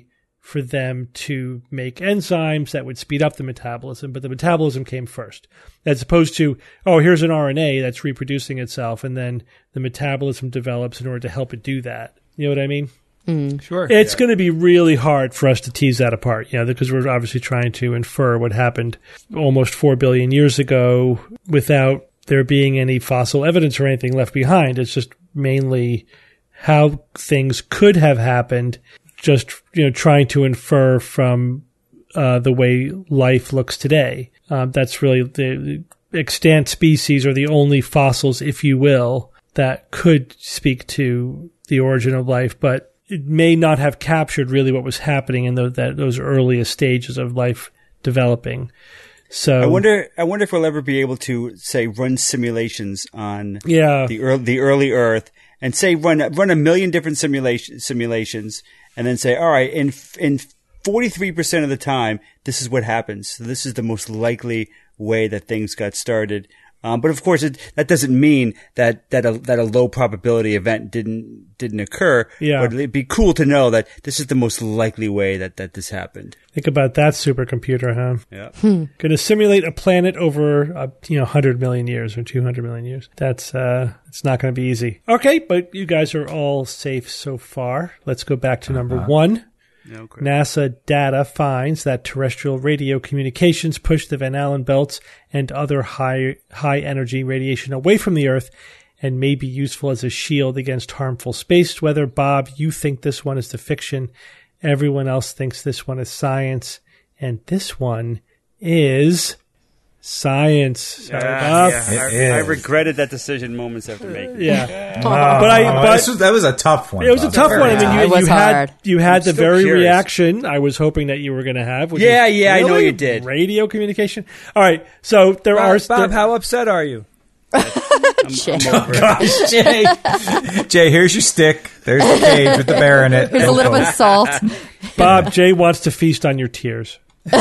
for them to make enzymes that would speed up the metabolism, but the metabolism came first. As opposed to, oh, here's an R N A that's reproducing itself, and then the metabolism develops in order to help it do that. You know what I mean? Mm. Sure. It's yeah. going to be really hard for us to tease that apart, you know, because we're obviously trying to infer what happened almost four billion years ago without there being any fossil evidence or anything left behind. It's just mainly how things could have happened, just, you know, trying to infer from uh, the way life looks today. Um, that's really the, the extant species, or the only fossils, if you will, that could speak to the origin of life, but it may not have captured really what was happening in the, that, those earliest stages of life developing. So I wonder. I wonder if we'll ever be able to say run simulations on yeah. the early, the early Earth, and say run run a million different simulation simulations, and then say, all right, in in forty-three percent of the time, this is what happens. So this is the most likely way that things got started. Um, but of course, it, that doesn't mean that that a, that a low probability event didn't didn't occur. Yeah. But it'd be cool to know that this is the most likely way that, that this happened. Think about that supercomputer, huh? Yeah. Hmm. Going to simulate a planet over uh, you know one hundred million years or two hundred million years. That's uh, it's not going to be easy. Okay, but you guys are all safe so far. Let's go back to number uh-huh. one. Okay. NASA data finds that terrestrial radio communications push the Van Allen belts and other high high energy radiation away from the Earth and may be useful as a shield against harmful space weather. Bob, you think this one is the fiction. Everyone else thinks this one is science. And this one is science. Sorry, Bob. Yeah, yeah. I, I regretted that decision moments after making it. Yeah. Oh, but I, but this was, that was a tough one. It was a tough one. I mean, you, It was you had hard. you had the still very curious. reaction I was hoping that you were going to have. Which Yeah, is, yeah, I know really? you did. Radio communication. All right, so there Bob, are Bob, there, how upset are you? I'm, I'm over it. Gosh, Jay. Jay, here's your stick. There's the cage with the bear in it. Here's a little bit of salt. Bob. Jay wants to feast on your tears.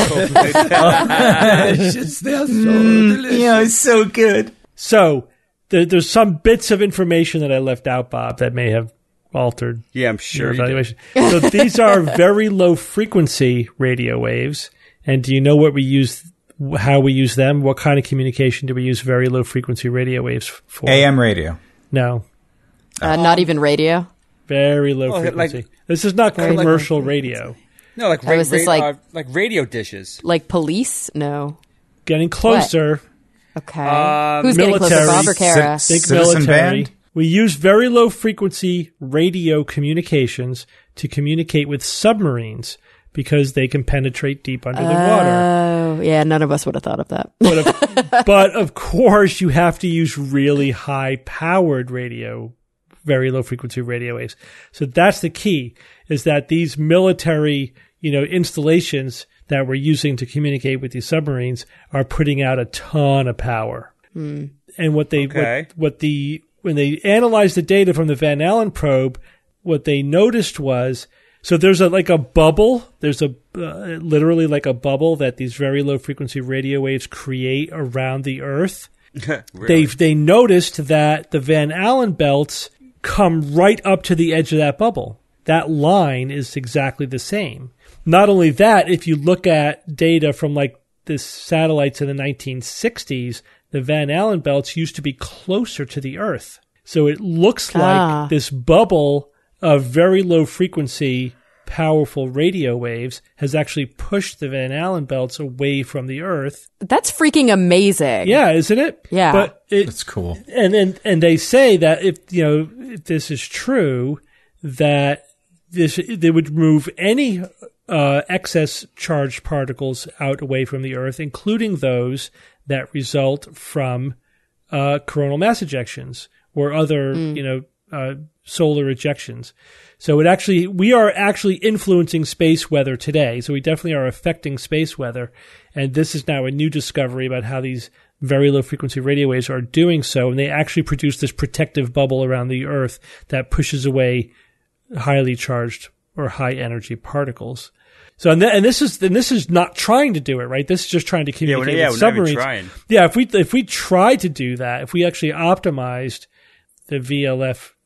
It's they're so delicious. Yeah, it's so good. So there, there's some bits of information that I left out, Bob, that may have altered Yeah, I'm your sure you did. evaluation. So these are very low frequency radio waves. And do you know what we use? How we use them? What kind of communication do we use very low frequency radio waves for? A M radio. No, Uh, not even radio. very low Oh, like- frequency. This is not Very low commercial radio. No, like Oh, ra- is this ra- like- uh, like radio dishes. Like police? No. Getting closer. Okay. Um, Who's getting closer, military, Bob or Kara? Cit- Think Citizen military. band? We use very low frequency radio communications to communicate with submarines because they can penetrate deep under the water. Oh, yeah. None of us would have thought of that. But of, but of course, you have to use really high powered radio, very low frequency radio waves. So that's the key, is that these military, you know, installations that we're using to communicate with these submarines are putting out a ton of power. Hmm. And what they, Okay. what, what the, when they analyzed the data from the Van Allen probe, what they noticed was, so there's a, like a bubble, there's a, uh, literally like a bubble that these very low frequency radio waves create around the Earth. Really? They they noticed that the Van Allen belts come right up to the edge of that bubble. That line is exactly the same. Not only that, if you look at data from like the satellites in the nineteen sixties, the Van Allen belts used to be closer to the Earth. So it looks like Ah. this bubble of very low frequency, powerful radio waves has actually pushed the Van Allen belts away from the Earth. That's freaking amazing. Yeah, isn't it? Yeah. But it, That's cool. and and and they say that if you know if this is true, that this they would remove any uh, excess charged particles out away from the Earth, including those that result from uh, coronal mass ejections or other you know uh, solar ejections. So it actually we are actually influencing space weather today. So we definitely are affecting space weather, and this is now a new discovery about how these very low frequency radio waves are doing so, and they actually produce this protective bubble around the Earth that pushes away highly charged or high energy particles. So and, th- and this is and this is not trying to do it, right? This is just trying to Yeah, we're, communicate yeah, with we're not even submarines. trying. Yeah, if we if we tried to do that, if we actually optimized the V L F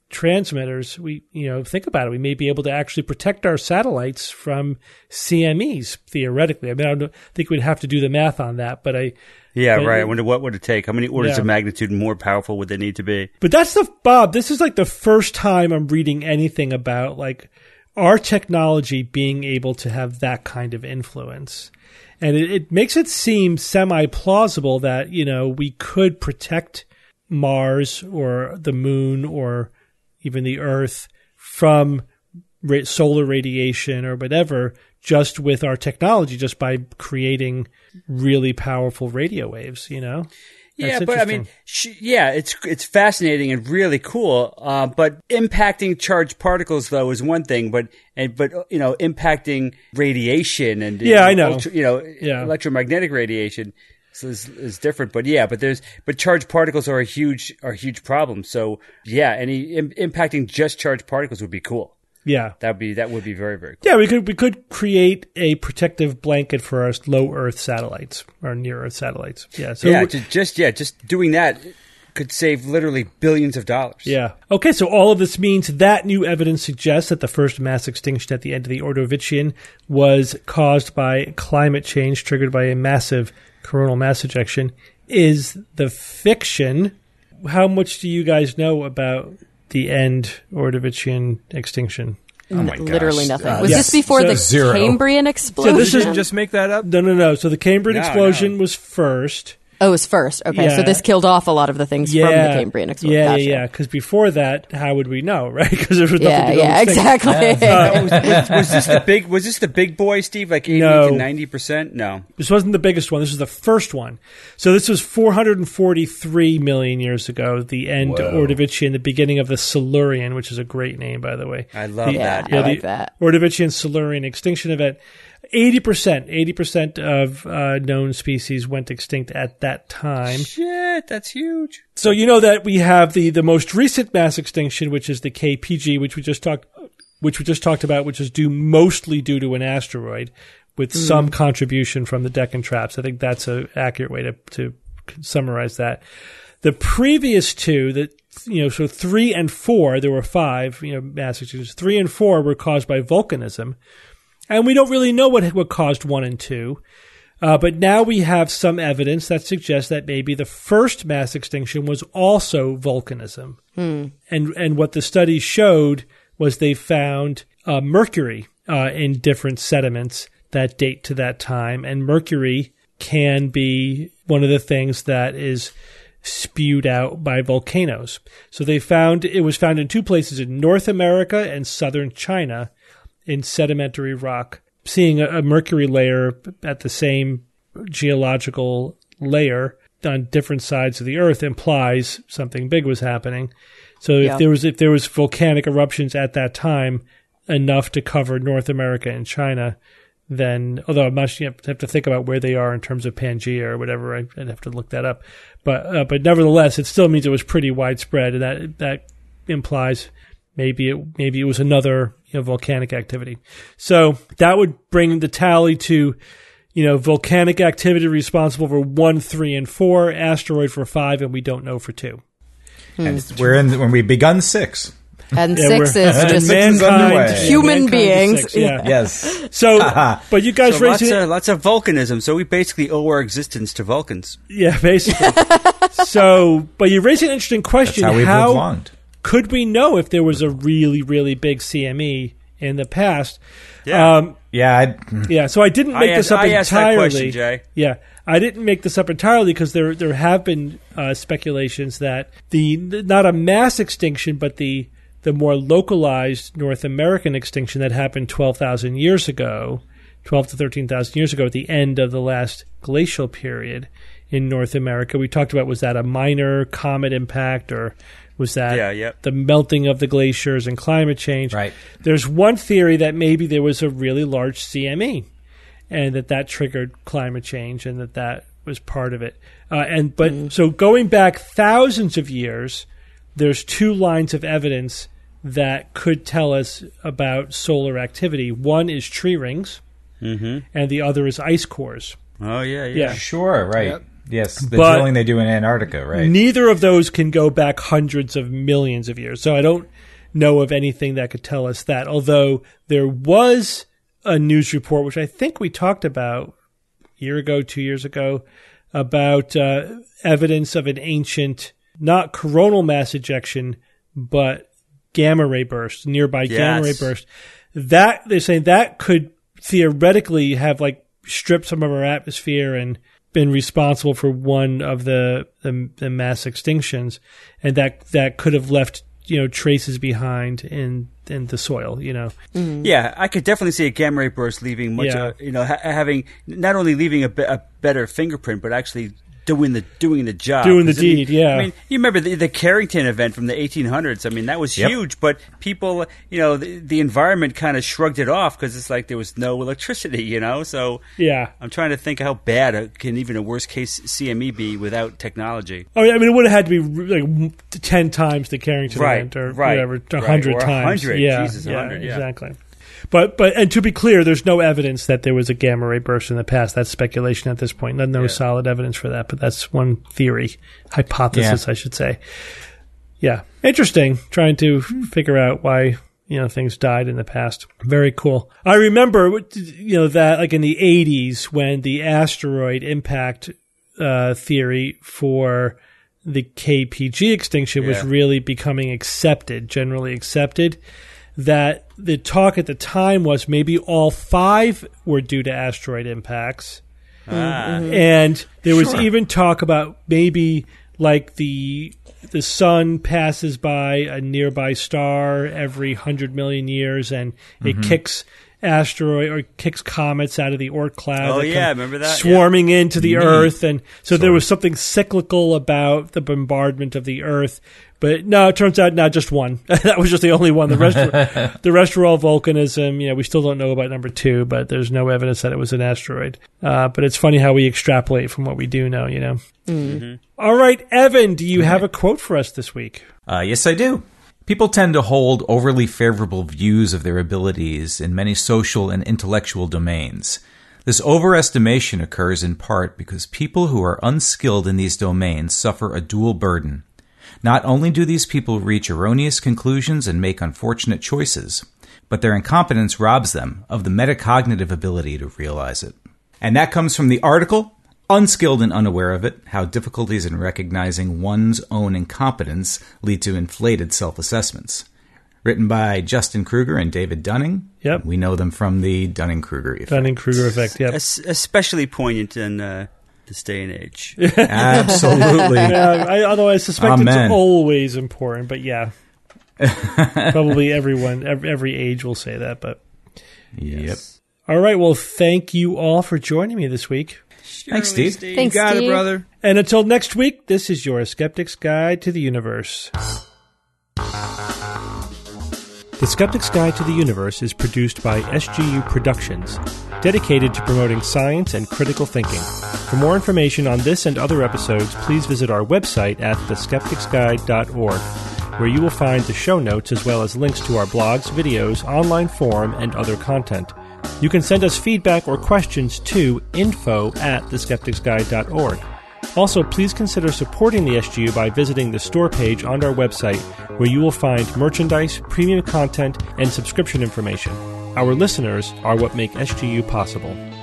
transmitters, we, you know, think about it. We may be able to actually protect our satellites from C M Es, theoretically. I mean, I don't think we'd have to do the math on that, but I... Yeah, but, right. I wonder what would it take? How many orders yeah. of magnitude more powerful would they need to be? But that's the, Bob, this is like the first time I'm reading anything about, like, our technology being able to have that kind of influence. And it, it makes it seem semi-plausible that, you know, we could protect Mars or the moon or even the Earth from ra- solar radiation or whatever just with our technology, just by creating really powerful radio waves, you know? Yeah, That's but I mean, sh- yeah, it's it's fascinating and really cool. Uh, but impacting charged particles, though, is one thing. But and but you know, impacting radiation and yeah, you know, I know, ultra, you know, yeah. electromagnetic radiation is, is different. But yeah, but there's but charged particles are a huge are a huge problem. So yeah, any Im- impacting just charged particles would be cool. Yeah, that'd be that would be very very cool. Yeah, we could we could create a protective blanket for our low Earth satellites or near Earth satellites. Yeah, so yeah, just, just yeah, just doing that could save literally billions of dollars. Yeah. Okay, so all of this means that new evidence suggests that the first mass extinction at the end of the Ordovician was caused by climate change triggered by a massive coronal mass ejection is the fiction. How much do you guys know about the end Ordovician extinction? Oh my gosh. Literally nothing. Was yes. this before So the zero. Cambrian explosion? So this is Didn't just make that up? No, no, no. So the Cambrian No, explosion no. was first. Oh, it was first. Okay, Yeah. so this killed off a lot of the things Yeah. from the Cambrian explosion. Yeah, Gotcha. yeah, yeah. Because before that, how would we know, right? Because there was nothing Yeah, to go yeah, extinct. exactly. Uh, was, was, was this the big? Was this the big boy, Steve? Like eighty No. to ninety percent? No. This wasn't the biggest one. This was the first one. So this was four hundred forty-three million years ago, the end Whoa. Ordovician, the beginning of the Silurian, which is a great name, by the way. I love The- Yeah, that. I Yeah, like the that. Ordovician Silurian extinction event. eighty percent, eighty percent of uh, known species went extinct at that time. Shit, that's huge. So you know that we have the, the most recent mass extinction, which is the K P G, which we just talked, which we just talked about, which is due mostly due to an asteroid, with Mm. some contribution from the Deccan traps. I think that's an accurate way to to summarize that. The previous two, that you know, so three and four, there were five, you know, mass extinctions. Three and four were caused by volcanism, and we don't really know what what caused one and two. Uh, but now we have some evidence that suggests that maybe the first mass extinction was also volcanism. And and what the study showed was they found uh, mercury uh, in different sediments that date to that time. And mercury can be one of the things that is spewed out by volcanoes. So they found it was found in two places, in North America and southern China, in sedimentary rock. Seeing a, a mercury layer at the same geological layer on different sides of the Earth implies something big was happening. So if Yeah. there was if there was volcanic eruptions at that time enough to cover North America and China, then although I'm not, you have to think about where they are in terms of Pangea or whatever. I- I'd have to look that up, but uh, but nevertheless, it still means it was pretty widespread, and that that implies maybe it maybe it was another you know, volcanic activity. So that would bring the tally to, you know, volcanic activity responsible for one, three, and four, asteroid for five, and we don't know for two. And we're in when we begun six. And Yeah, six we're- is and just six is underway. yeah, human mankind is beings. six, yeah. Yes. So, but you guys So lots raised it. of lots of volcanism. So we basically owe our existence to Vulcans. Yeah, basically. So, but you raised an interesting question. That's how we've How lived long. could we know if there was a really, really big C M E in the past? Yeah. Um, Yeah. I, yeah. So I didn't I make asked, this up I asked that entirely. question, Jay. Yeah, I didn't make this up entirely because there there have been uh, speculations that the not a mass extinction, but the the more localized North American extinction that happened twelve thousand years ago, twelve to thirteen thousand years ago, at the end of the last glacial period in North America. We talked about, was that a minor comet impact, or was that Yeah, yep. the melting of the glaciers and climate change? Right. There's one theory that maybe there was a really large C M E, and that that triggered climate change, and that that was part of it. Uh, and but so going back thousands of years, there's two lines of evidence that could tell us about solar activity. One is tree rings, Mm-hmm. and the other is ice cores. Oh yeah, yeah. Yeah. sure. Right. Yep. Yes, the But drilling they do in Antarctica, right? Neither of those can go back hundreds of millions of years. So I don't know of anything that could tell us that. Although there was a news report, which I think we talked about a year ago, two years ago, about uh, evidence of an ancient, not coronal mass ejection, but gamma ray burst, nearby Yes. gamma ray burst. That they're saying that could theoretically have like stripped some of our atmosphere and been responsible for one of the, the the mass extinctions, and that that could have left, you know, traces behind in in the soil, you know. Yeah, I could definitely see a gamma ray burst leaving much, Yeah. uh, you know, ha- having not only leaving a, be- a better fingerprint, but actually doing the doing the job, Doing the 'Cause, I mean- deed, yeah. I mean, you remember the, the Carrington event from the eighteen hundreds? I mean, that was Yep. huge, but people, you know, the, the environment kind of shrugged it off because it's like there was no electricity, you know. So Yeah. I'm trying to think how bad a, can even a worst case C M E be without technology. Oh, I mean, it would have had to be like ten times the Carrington Right, event, or right, whatever, a right, hundred or a times. hundred. Yeah, Jesus, a yeah, hundred, yeah. exactly. But but and to be clear, there's no evidence that there was a gamma ray burst in the past. That's speculation at this point. No, no Yeah. solid evidence for that. But that's one theory, hypothesis, Yeah. I should say. Yeah, interesting. Trying to figure out why, you know, things died in the past. Very cool. I remember, you know, that like in the eighties when the asteroid impact uh, theory for the K P G extinction was Yeah. really becoming accepted, generally accepted, that the talk at the time was maybe all five were due to asteroid impacts. Ah. And there was Sure. even talk about maybe like the the sun passes by a nearby star every hundred million years, and it kicks asteroid or kicks comets out of the Oort cloud. Oh, that yeah, come remember that? swarming into the Neat. Earth, and so there Sort was something cyclical about the bombardment of the Earth. But no, it turns out not just one. That was just the only one. The rest, were, the rest were all volcanism. You know, we still don't know about number two, but there's no evidence that it was an asteroid. Uh, but it's funny how we extrapolate from what we do know. You know. Mm-hmm. All right, Evan, do you have a quote for us this week? Uh, yes, I do. People tend to hold overly favorable views of their abilities in many social and intellectual domains. This overestimation occurs in part because people who are unskilled in these domains suffer a dual burden. Not only do these people reach erroneous conclusions and make unfortunate choices, but their incompetence robs them of the metacognitive ability to realize it. And that comes from the article, Unskilled and Unaware of It, How Difficulties in Recognizing One's Own Incompetence Lead to Inflated Self-Assessments. Written by Justin Kruger and David Dunning. Yep. We know them from the Dunning-Kruger effect. Dunning-Kruger effect, yep. Es- especially poignant in uh, this day and age. Absolutely. Yeah, I, although I suspect Amen. it's always important, but yeah. Probably everyone, every, every age will say that, but... Yep. All right, well, thank you all for joining me this week. Thanks, Steve. Thanks, you got Steve. it, brother. And until next week, this is your Skeptic's Guide to the Universe. The Skeptic's Guide to the Universe is produced by S G U Productions, dedicated to promoting science and critical thinking. For more information on this and other episodes, please visit our website at the skeptics guide dot org, where you will find the show notes as well as links to our blogs, videos, online forum, and other content. You can send us feedback or questions to info at the skeptics guide dot org. Also, please consider supporting the S G U by visiting the store page on our website, where you will find merchandise, premium content, and subscription information. Our listeners are what make S G U possible.